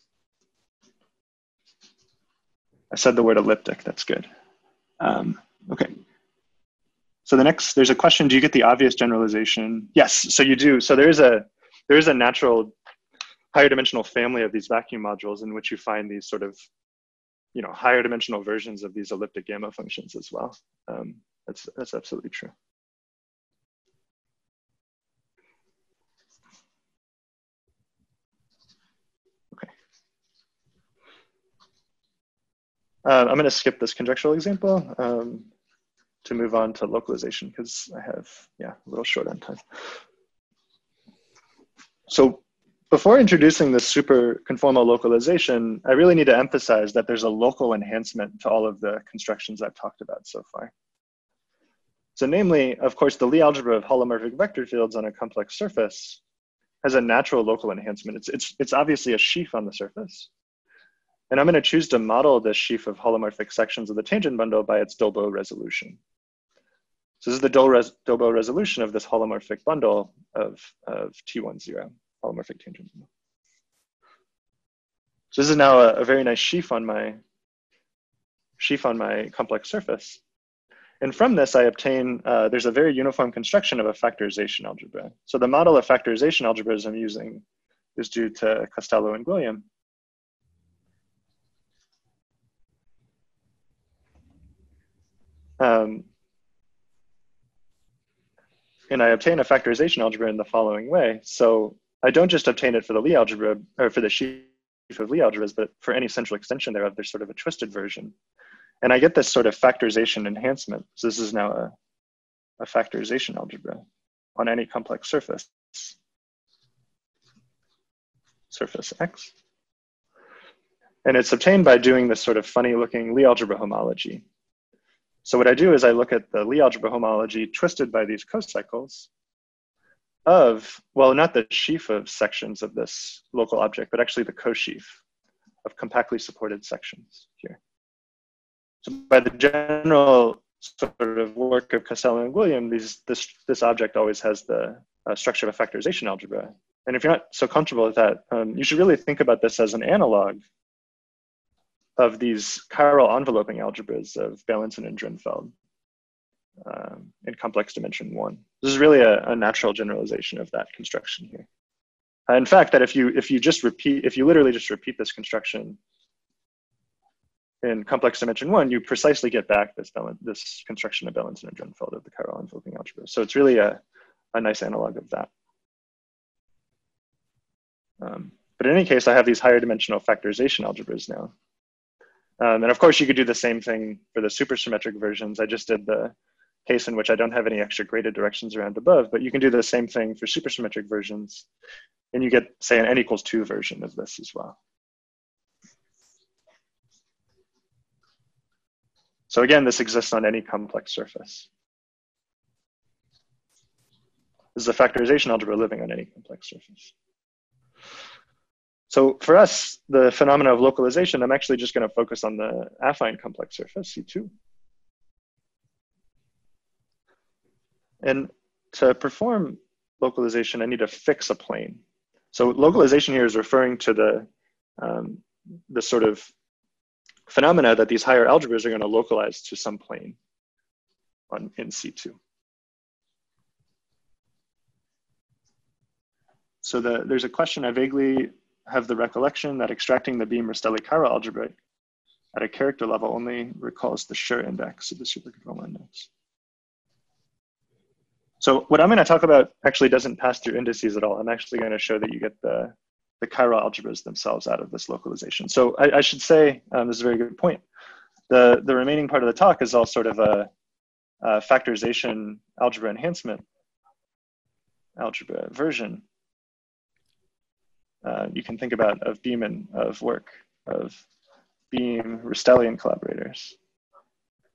I said the word elliptic, that's good. Okay. So there's a question, do you get the obvious generalization? Yes, so you do. So there is a natural higher dimensional family of these vacuum modules in which you find these sort of, higher dimensional versions of these elliptic gamma functions as well. That's absolutely true. Okay. I'm going to skip this conjectural example to move on to localization because I have, a little short on time. So before introducing this super conformal localization, I really need to emphasize that there's a local enhancement to all of the constructions I've talked about so far. So namely, of course, the Lie algebra of holomorphic vector fields on a complex surface has a natural local enhancement. It's obviously a sheaf on the surface. And I'm going to choose to model this sheaf of holomorphic sections of the tangent bundle by its Dolbeault resolution. So this is the Dolbeault resolution of this holomorphic bundle of T10, holomorphic tangent bundle. So this is now a very nice sheaf on my complex surface. And from this, I obtain, there's a very uniform construction of a factorization algebra. So the model of factorization algebras I'm using is due to Costello and Gwilliam. And I obtain a factorization algebra in the following way. So I don't just obtain it for the Lie algebra, or for the sheaf of Lie algebras, but for any central extension thereof, there's sort of a twisted version. And I get this sort of factorization enhancement. So this is now a factorization algebra on any complex surface X. And it's obtained by doing this sort of funny looking Lie algebra homology. So what I do is I look at the Lie algebra homology twisted by these cocycles of, well, not the sheaf of sections of this local object, but actually the cosheaf of compactly supported sections here. So by the general sort of work of Costello and Gwilliam, this object always has the structure of a factorization algebra. And if you're not so comfortable with that, you should really think about this as an analog of these chiral enveloping algebras of Beilinson and Drinfeld in complex dimension 1. This is really a natural generalization of that construction here. In fact, that if you literally just repeat this construction in complex dimension 1, you precisely get back this construction of Beilinson and Drinfeld of the chiral enveloping algebra. So it's really a nice analog of that. But in any case, I have these higher dimensional factorization algebras now. And of course, you could do the same thing for the supersymmetric versions. I just did the case in which I don't have any extra graded directions around above, but you can do the same thing for supersymmetric versions. And you get, say, an n=2 version of this as well. So again, this exists on any complex surface. This is a factorization algebra living on any complex surface. So for us, the phenomena of localization, I'm actually just going to focus on the affine complex surface, C2. And to perform localization, I need to fix a plane. So localization here is referring to the sort of phenomena that these higher algebras are going to localize to some plane in C2. So there's a question, I vaguely have the recollection that extracting the beam Rastelli chiral algebra at a character level only recalls the Schur index of the superconformal index. So what I'm going to talk about actually doesn't pass through indices at all. I'm actually going to show that you get the chiral algebras themselves out of this localization. So I should say, this is a very good point. The remaining part of the talk is all sort of a factorization algebra enhancement algebra version. You can think about of beam and of work of beam Rastellian collaborators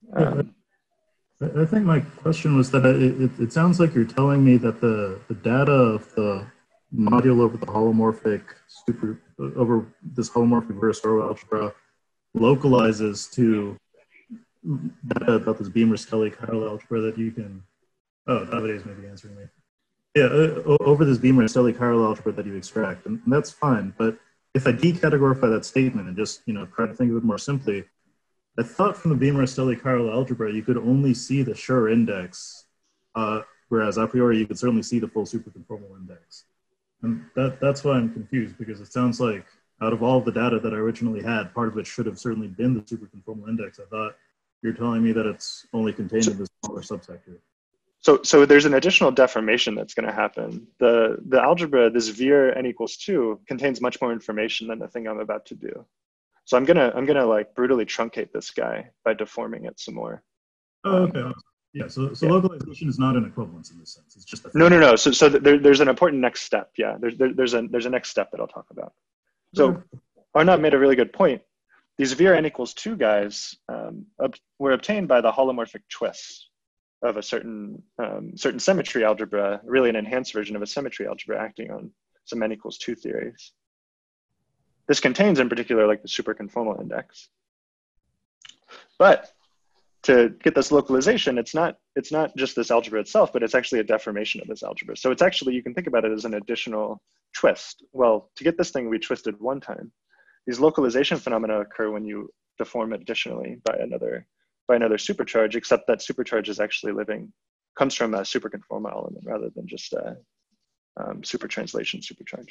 I think my question was that it sounds like you're telling me that the data of the module over the holomorphic over this holomorphic Virasoro algebra localizes to data about this Beamer-Stelli-Chiral algebra that you can. Oh, Davide is maybe answering me. Yeah, over this Beamer-Stelli-Chiral algebra that you extract, and that's fine. But if I decategorify that statement and just try to think of it more simply, I thought from the Beamer-Stelli-Chiral algebra you could only see the Schur index, whereas a priori you could certainly see the full superconformal index. And that's why I'm confused, because it sounds like out of all the data that I originally had, part of it should have certainly been the superconformal index. I thought you're telling me that it's only contained in this smaller subsector. So there's an additional deformation that's going to happen. The algebra, this Vir n equals 2, contains much more information than the thing I'm about to do. So I'm gonna like brutally truncate this guy by deforming it some more. Oh, okay. Yeah. So localization is not an equivalence in this sense. It's just a no. So there's an important next step. Yeah. There's a next step that I'll talk about. So Arnaud made a really good point. These Vir n equals 2 guys were obtained by the holomorphic twist of a certain symmetry algebra, really an enhanced version of a symmetry algebra acting on some n equals 2 theories. This contains in particular like the superconformal index. But to get this localization, it's not just this algebra itself, but it's actually a deformation of this algebra. So it's actually, you can think about it as an additional twist. Well, to get this thing we twisted one time, these localization phenomena occur when you deform it additionally by another supercharge, except that supercharge is actually comes from a superconformal element rather than just a supertranslation supercharge.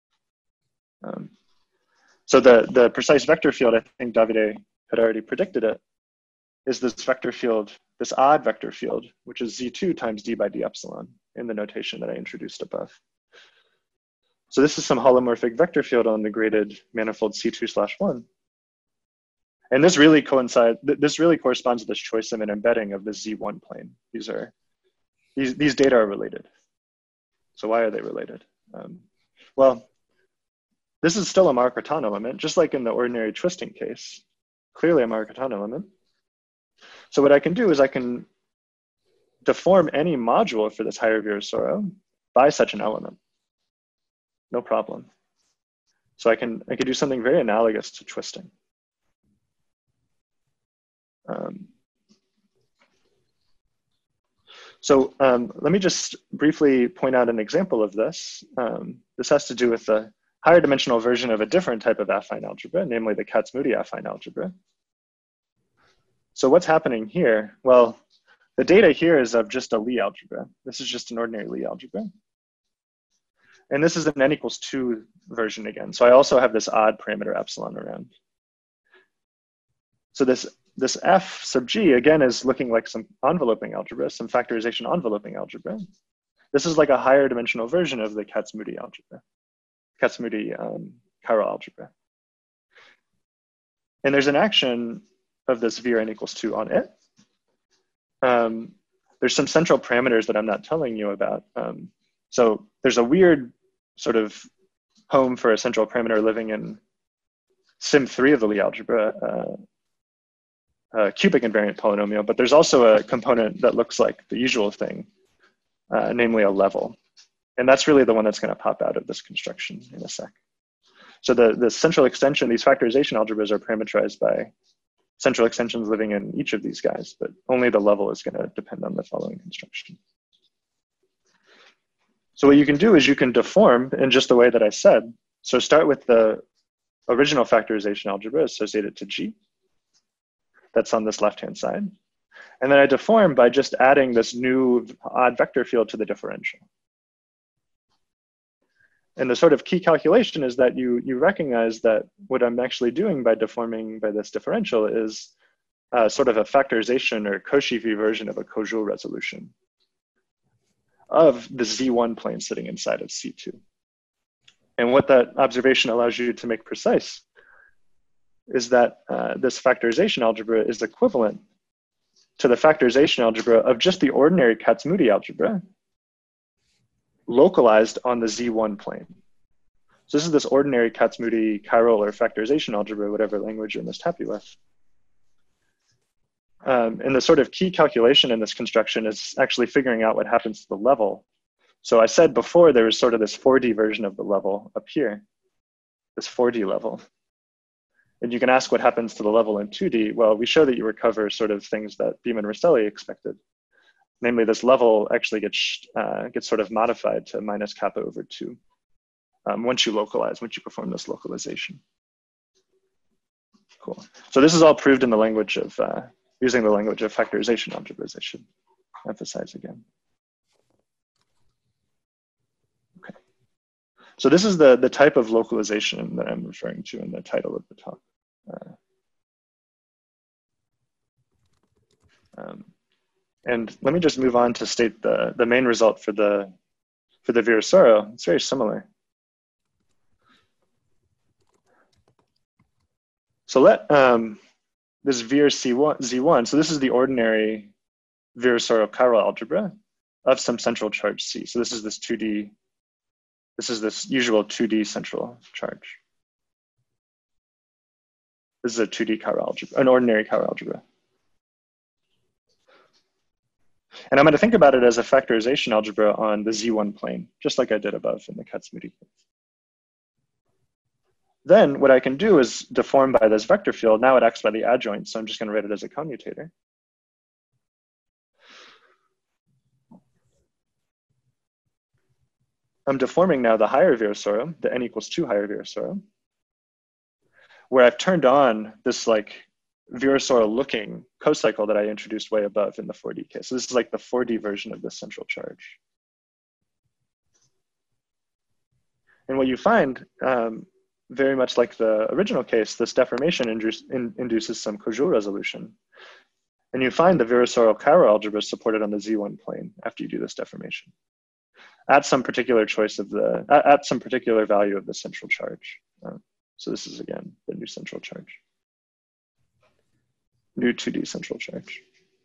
So the precise vector field, I think Davide had already predicted it, is this vector field, this odd vector field, which is Z2 times d by d epsilon in the notation that I introduced above. So this is some holomorphic vector field on the graded manifold C2/1. And this really corresponds to this choice of an embedding of the Z1 plane. These data are related. So why are they related? Well, this is still a Marquardt element, just like in the ordinary twisting case, clearly a Marquardt element. So what I can do is I can deform any module for this higher Virasoro by such an element. No problem. So I can do something very analogous to twisting. Let me just briefly point out an example of this. This has to do with the higher dimensional version of a different type of affine algebra, namely the Kac-Moody affine algebra. So what's happening here? Well, the data here is of just a Lie algebra. This is just an ordinary Lie algebra. And this is an n equals 2 version again. So I also have this odd parameter epsilon around. So this f sub g, again, is looking like some enveloping algebra, some factorization enveloping algebra. This is like a higher dimensional version of the Kac-Moody algebra, Kac-Moody chiral algebra. And there's an action of this Vir n equals 2 on it. There's some central parameters that I'm not telling you about. So there's a weird sort of home for a central parameter living in Sim3 of the Lie algebra, cubic invariant polynomial, but there's also a component that looks like the usual thing, namely a level. And that's really the one that's going to pop out of this construction in a sec. So the central extension, these factorization algebras are parameterized by central extensions living in each of these guys, but only the level is going to depend on the following construction. So what you can do is you can deform in just the way that I said. So start with the original factorization algebra associated to G. That's on this left-hand side. And then I deform by just adding this new odd vector field to the differential. And the sort of key calculation is that you recognize that what I'm actually doing by deforming by this differential is sort of a factorization or Cauchy version of a Koszul resolution of the Z1 plane sitting inside of C2. And what that observation allows you to make precise is that this factorization algebra is equivalent to the factorization algebra of just the ordinary Kac-Moody algebra localized on the Z1 plane. So this is this ordinary Kac-Moody chiral or factorization algebra, whatever language you're most happy with. And the sort of key calculation in this construction is actually figuring out what happens to the level. So I said before there was sort of this 4D version of the level up here, this 4D level. And you can ask what happens to the level in 2D. Well, we show that you recover sort of things that Beeman-Rosselli expected. Namely, this level actually gets sort of modified to minus kappa over 2 once you perform this localization. Cool. So this is all proved in the language of, using the language of factorization algebras, I should emphasize again. Okay. So this is the type of localization that I'm referring to in the title of the talk. And let me just move on to state the main result for the Virasoro. It's very similar. So let this Vir Z1, so this is the ordinary Virasoro-Chiral algebra of some central charge C. So this is this 2D, this is this usual 2D central charge. This is a 2D Chiral algebra, an ordinary Chiral algebra. And I'm going to think about it as a factorization algebra on the Z1 plane, just like I did above in the Kac-Moody case. Then what I can do is deform by this vector field. Now it acts by the adjoint, so I'm just going to write it as a commutator. I'm deforming now the higher Virasoro, the n equals 2 higher Virasoro, where I've turned on this like Virasoro looking cocycle that I introduced way above in the 4D case. So this is like the 4D version of this central charge. And what you find, very much like the original case, this deformation induces some Koszul resolution. And you find the Virasoro-Chiral algebra supported on the Z1 plane after you do this deformation at some particular choice of at some particular value of the central charge. So this is again, the new central charge. New 2D central charge.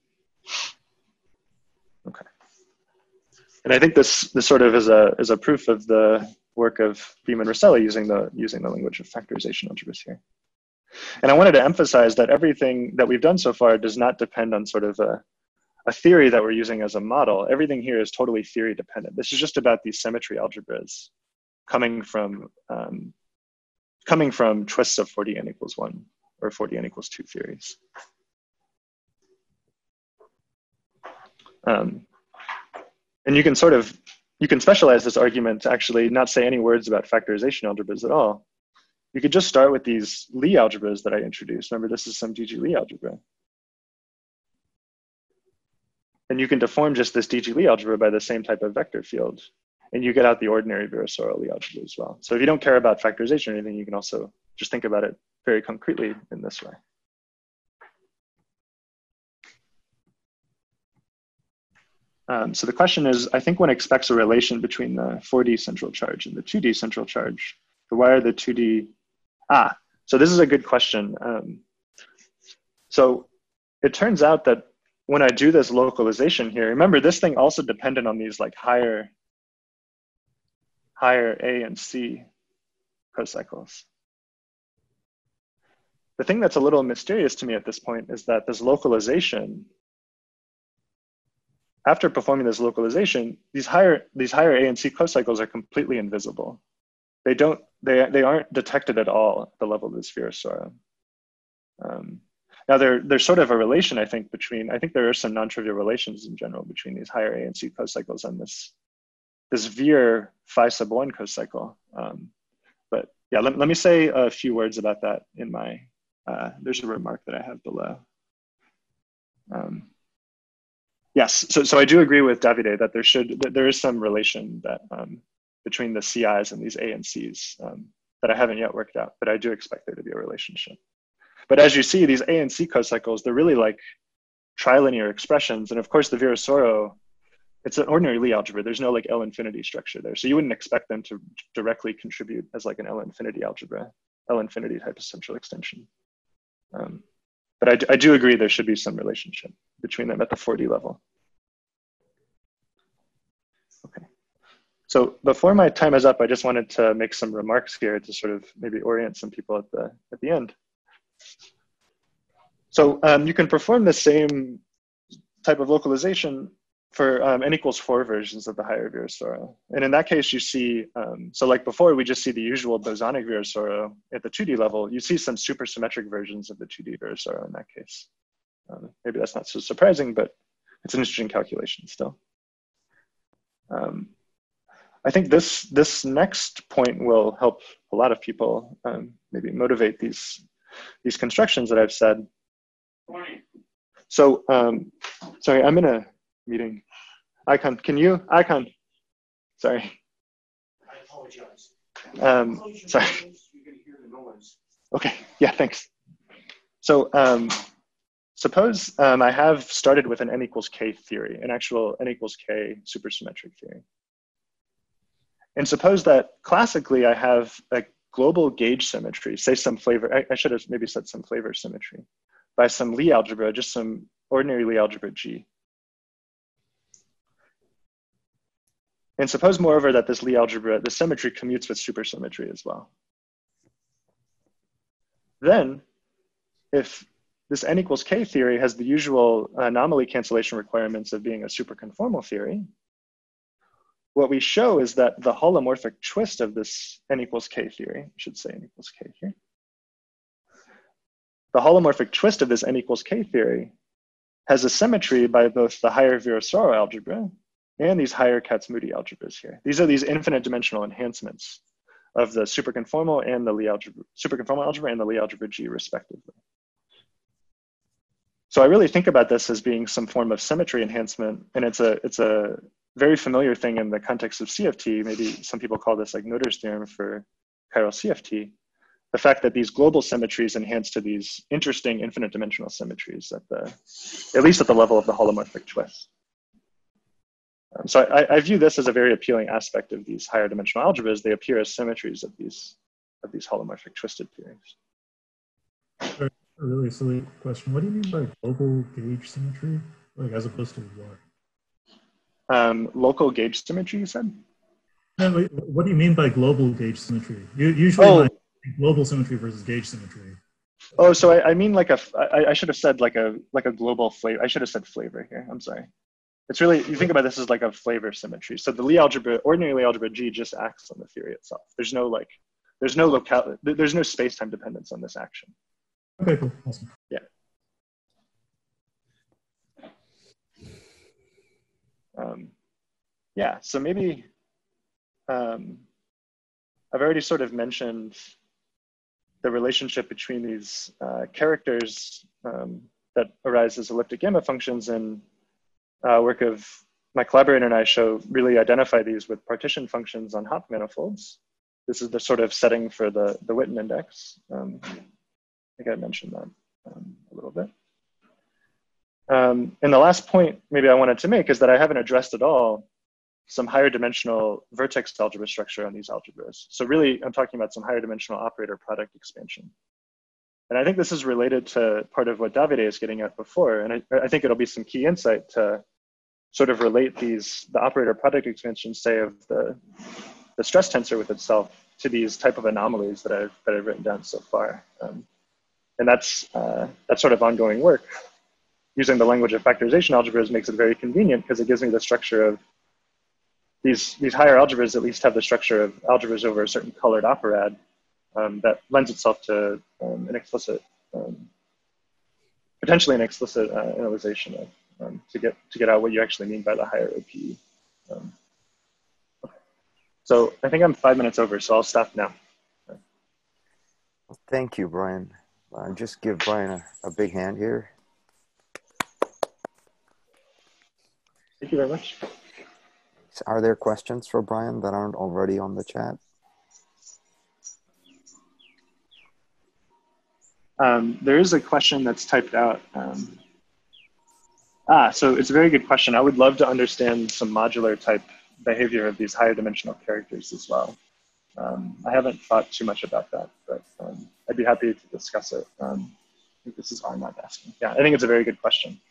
Okay. And I think this sort of is a proof of the work of Beeman-Rosselli using the language of factorization algebras here. And I wanted to emphasize that everything that we've done so far does not depend on sort of a theory that we're using as a model. Everything here is totally theory dependent. This is just about these symmetry algebras coming from twists of 4D n equals 1 or 4D n equals 2 theories. And you can specialize this argument to actually not say any words about factorization algebras at all. You could just start with these Lie algebras that I introduced. Remember, this is some DG Lie algebra. And you can deform just this DG Lie algebra by the same type of vector field. And you get out the ordinary Virasoro Lie algebra as well. So if you don't care about factorization or anything, you can also just think about it very concretely in this way. So the question is, I think one expects a relation between the 4D central charge and the 2D central charge. So why are the 2D? So this is a good question. So it turns out that when I do this localization here, remember this thing also depended on these like higher A and C cocycles. The thing that's a little mysterious to me at this point is that this localization, after performing this localization, these higher A and C cocycles are completely invisible. They aren't detected at all at the level of this Virasoro. Now there's sort of a relation, I think there are some non-trivial relations in general between these higher A and C cocycles and this Vir phi sub 1 cocycle. But yeah, let me say a few words about that in my, there's a remark that I have below. Yes, so I do agree with Davide that there is some relation that between the CIs and these A and Cs that I haven't yet worked out, but I do expect there to be a relationship. But as you see, these A and C cocycles, they're really like trilinear expressions. And of course the Virasoro, it's an ordinary Lie algebra. There's no like L infinity structure there. So you wouldn't expect them to directly contribute as like an L infinity algebra, L infinity type of central extension. But I do agree there should be some relationship between them at the 4D level. Okay. So before my time is up, I just wanted to make some remarks here to sort of maybe orient some people at the end. So you can perform the same type of localization for n equals 4 versions of the higher Virasoro. And in that case, you see, so like before, we just see the usual bosonic Virasoro at the 2D level. You see some supersymmetric versions of the 2D Virasoro in that case. Maybe that's not so surprising, but it's an interesting calculation still. I think this next point will help a lot of people maybe motivate these constructions that I've said. So, sorry, I'm in a meeting. Icon, can you? Icon, sorry. I apologize. Sorry. You can hear the noise. Okay, yeah, thanks. So suppose I have started with an n equals k theory, an actual n equals k supersymmetric theory. And suppose that classically I have a global gauge symmetry, say some flavor, I should have maybe said some flavor symmetry, by some Lie algebra, just some ordinary Lie algebra G. And suppose, moreover, that this Lie algebra, the symmetry commutes with supersymmetry as well. Then, if this n equals k theory has the usual anomaly cancellation requirements of being a superconformal theory, what we show is that the holomorphic twist of this n equals k theory, I should say n equals k here, the holomorphic twist of this n equals k theory has a symmetry by both the higher Virasoro algebra and these higher Kac-Moody algebras here. These are these infinite dimensional enhancements of the superconformal and the Lie algebra, superconformal algebra and the Lie algebra G respectively. So I really think about this as being some form of symmetry enhancement, and it's a very familiar thing in the context of CFT. Maybe some people call this like Noether's theorem for chiral CFT. The fact that these global symmetries enhance to these interesting infinite dimensional symmetries at least at the level of the holomorphic twist. So I view this as a very appealing aspect of these higher dimensional algebras. They appear as symmetries of these holomorphic twisted theories. A really silly question. What do you mean by global gauge symmetry? Like as opposed to what? Local gauge symmetry, you said? No, wait, what do you mean by global gauge symmetry? Usually global symmetry versus gauge symmetry. Oh, so I mean like I should have said like a global flavor. I should have said flavor here. I'm sorry. It's really, you think about this as like a flavor symmetry. So the Lie algebra, ordinary Lie algebra G just acts on the theory itself. There's no space-time dependence on this action. Okay, cool, awesome. Yeah. Yeah, so maybe I've already sort of mentioned the relationship between these characters that arise as elliptic gamma functions, and work of my collaborator and I really identify these with partition functions on Hopf manifolds. This is the sort of setting for the Witten index. I think I mentioned that a little bit. And the last point maybe I wanted to make is that I haven't addressed at all some higher dimensional vertex algebra structure on these algebras. So really, I'm talking about some higher dimensional operator product expansion. And I think this is related to part of what Davide is getting at before. And I think it'll be some key insight to sort of relate the operator product expansions, say, of the stress tensor with itself to these type of anomalies that I've written down so far. And that's sort of ongoing work. Using the language of factorization algebras makes it very convenient because it gives me the structure of these higher algebras at least have the structure of algebras over a certain colored operad that lends itself to an explicit, potentially an explicit analyzation of to get out what you actually mean by the higher OPE. Okay. So I think I'm 5 minutes over, so I'll stop now. Thank you, Brian. Just give Brian a big hand here. Thank you very much. Are there questions for Brian that aren't already on the chat? There is a question that's typed out. So it's a very good question. I would love to understand some modular type behavior of these higher dimensional characters as well. I haven't thought too much about that, but I'd be happy to discuss it. I think this is Armand asking. Yeah, I think it's a very good question.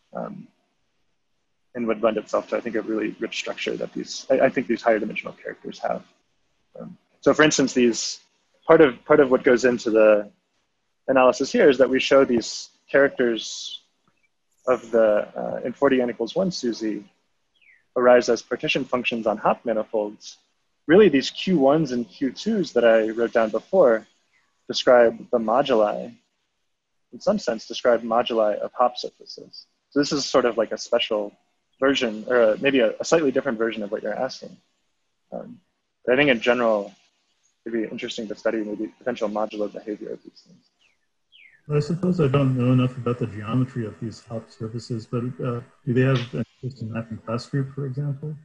And would lend itself to, I think, a really rich structure that I think these higher dimensional characters have. So for instance, part of what goes into the analysis here is that we show these characters of the in 40n equals 1 SUSY arise as partition functions on Hopf manifolds, really these Q1s and Q2s that I wrote down before describe the moduli, in some sense, describe moduli of Hopf surfaces. So this is sort of like a special version, or maybe a slightly different version of what you're asking. But I think in general, it'd be interesting to study maybe potential modular behavior of these things. I suppose I don't know enough about the geometry of these Hopf surfaces, but do they have an interest in mapping class group, for example?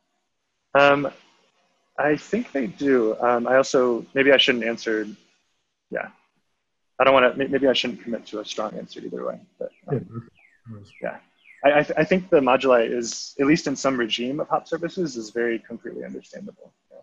I think they do. I also, maybe I shouldn't answer, yeah. I don't want to, maybe I shouldn't commit to a strong answer either way, but yeah. I think the moduli is, at least in some regime of Hopf surfaces, is very concretely understandable. Yeah.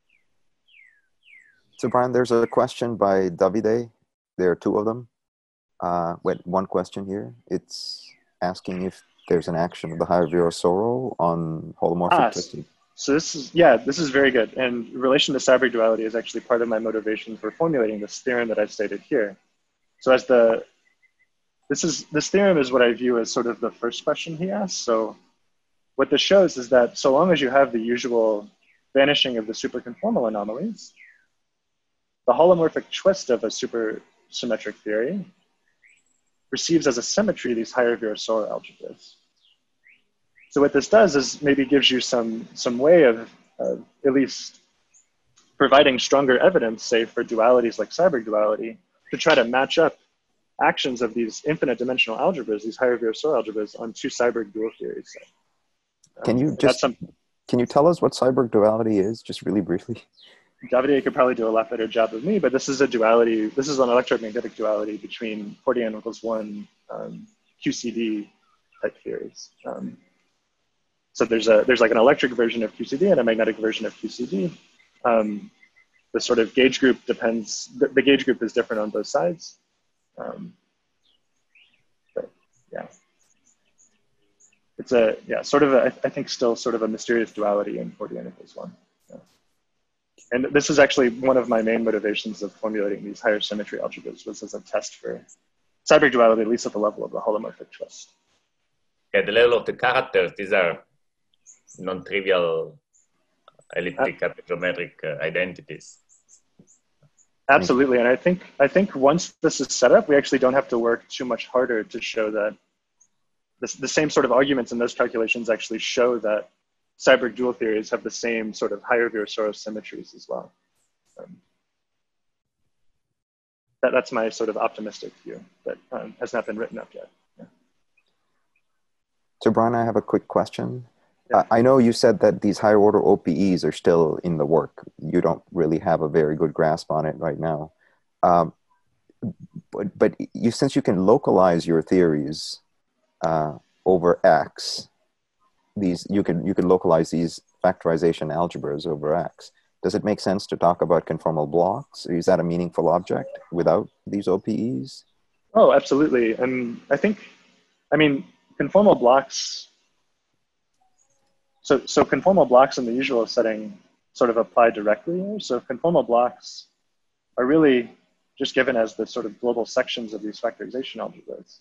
So Brian, there's a question by Davide. There are two of them. Wait, one question here. It's asking if there's an action of the higher Virasoro on holomorphic twisting. So this is very good. And relation to Seiberg duality is actually part of my motivation for formulating this theorem that I've stated here. So as this theorem is what I view as sort of the first question he asked. So what this shows is that so long as you have the usual vanishing of the superconformal anomalies, the holomorphic twist of a supersymmetric theory receives as a symmetry these higher Virasoro algebras. So what this does is maybe gives you some way of at least providing stronger evidence, say for dualities like Seiberg duality, to try to match up actions of these infinite dimensional algebras, these higher Virasoro algebras, on two Seiberg dual theories. Can you tell us what Seiberg duality is, just really briefly? Davide could probably do a lot better job of me, but this is a duality. This is an electromagnetic duality between 40n equals 1 QCD type theories. So there's like an electric version of QCD and a magnetic version of QCD. The sort of gauge group depends. The gauge group is different on both sides. But yeah, it's sort of I think still sort of a mysterious duality in 40n equals 1. And this is actually one of my main motivations of formulating these higher symmetry algebras, was as a test for Seiberg duality, at least at the level of the holomorphic twist. At the level of the characters, these are non-trivial elliptic geometric identities. Absolutely, and I think once this is set up, we actually don't have to work too much harder to show that the same sort of arguments in those calculations actually show that Seiberg dual theories have the same sort of higher Virasoro symmetries as well. That's my sort of optimistic view that has not been written up yet. Yeah. So Brian, I have a quick question. Yeah. I know you said that these higher order OPEs are still in the work. You don't really have a very good grasp on it right now. But since you can localize your theories over X, you can localize these factorization algebras over X. Does it make sense to talk about conformal blocks? Is that a meaningful object without these OPEs? Oh, absolutely. And I mean, conformal blocks. So conformal blocks in the usual setting sort of apply directly here. So conformal blocks are really just given as the sort of global sections of these factorization algebras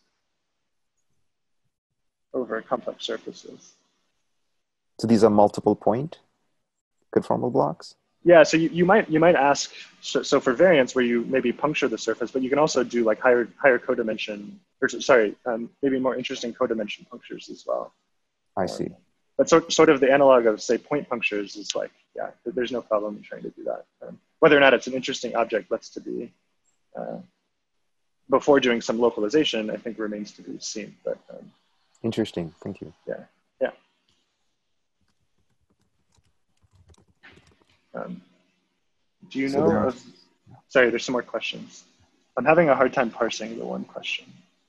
over complex surfaces. So these are multiple point conformal blocks? Yeah, so you might ask, so for variants where you maybe puncture the surface, but you can also do like higher codimension, or sorry, maybe more interesting codimension punctures as well. I see. But sort of the analog of, say, point punctures is like, yeah, there's no problem in trying to do that. Whether or not it's an interesting object lets to be, before doing some localization, I think remains to be seen. But interesting, thank you. Yeah. Do you know of, sorry, there's some more questions. I'm having a hard time parsing the one question.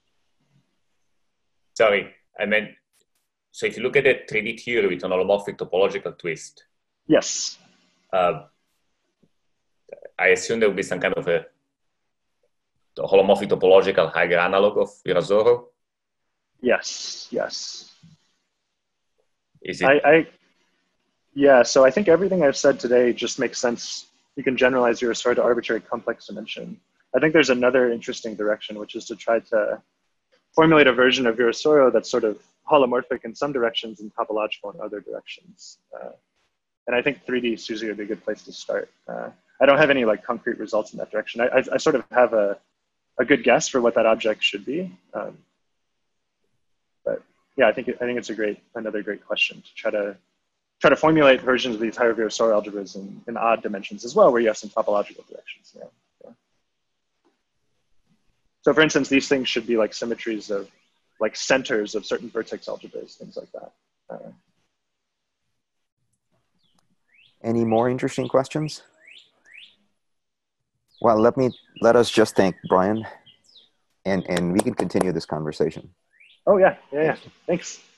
Sorry, I meant, so if you look at the 3D theory with an holomorphic topological twist. Yes. I assume there will be some kind of a holomorphic topological higher analog of Virasoro? Yes. Is it? Yeah, so I think everything I've said today just makes sense. You can generalize Virasoro to arbitrary complex dimension. I think there's another interesting direction, which is to try to formulate a version of Virasoro that's sort of holomorphic in some directions and topological in other directions. And I think 3D SUSY would be a good place to start. I don't have any like concrete results in that direction. I sort of have a good guess for what that object should be. But yeah, I think it's another great question to try to formulate versions of these higher Virasoro algebras in odd dimensions as well, where you have some topological directions. Yeah. So for instance, these things should be like symmetries of like centers of certain vertex algebras, things like that. Any more interesting questions? Well, let us just thank Brian, and we can continue this conversation. Oh yeah. Thanks.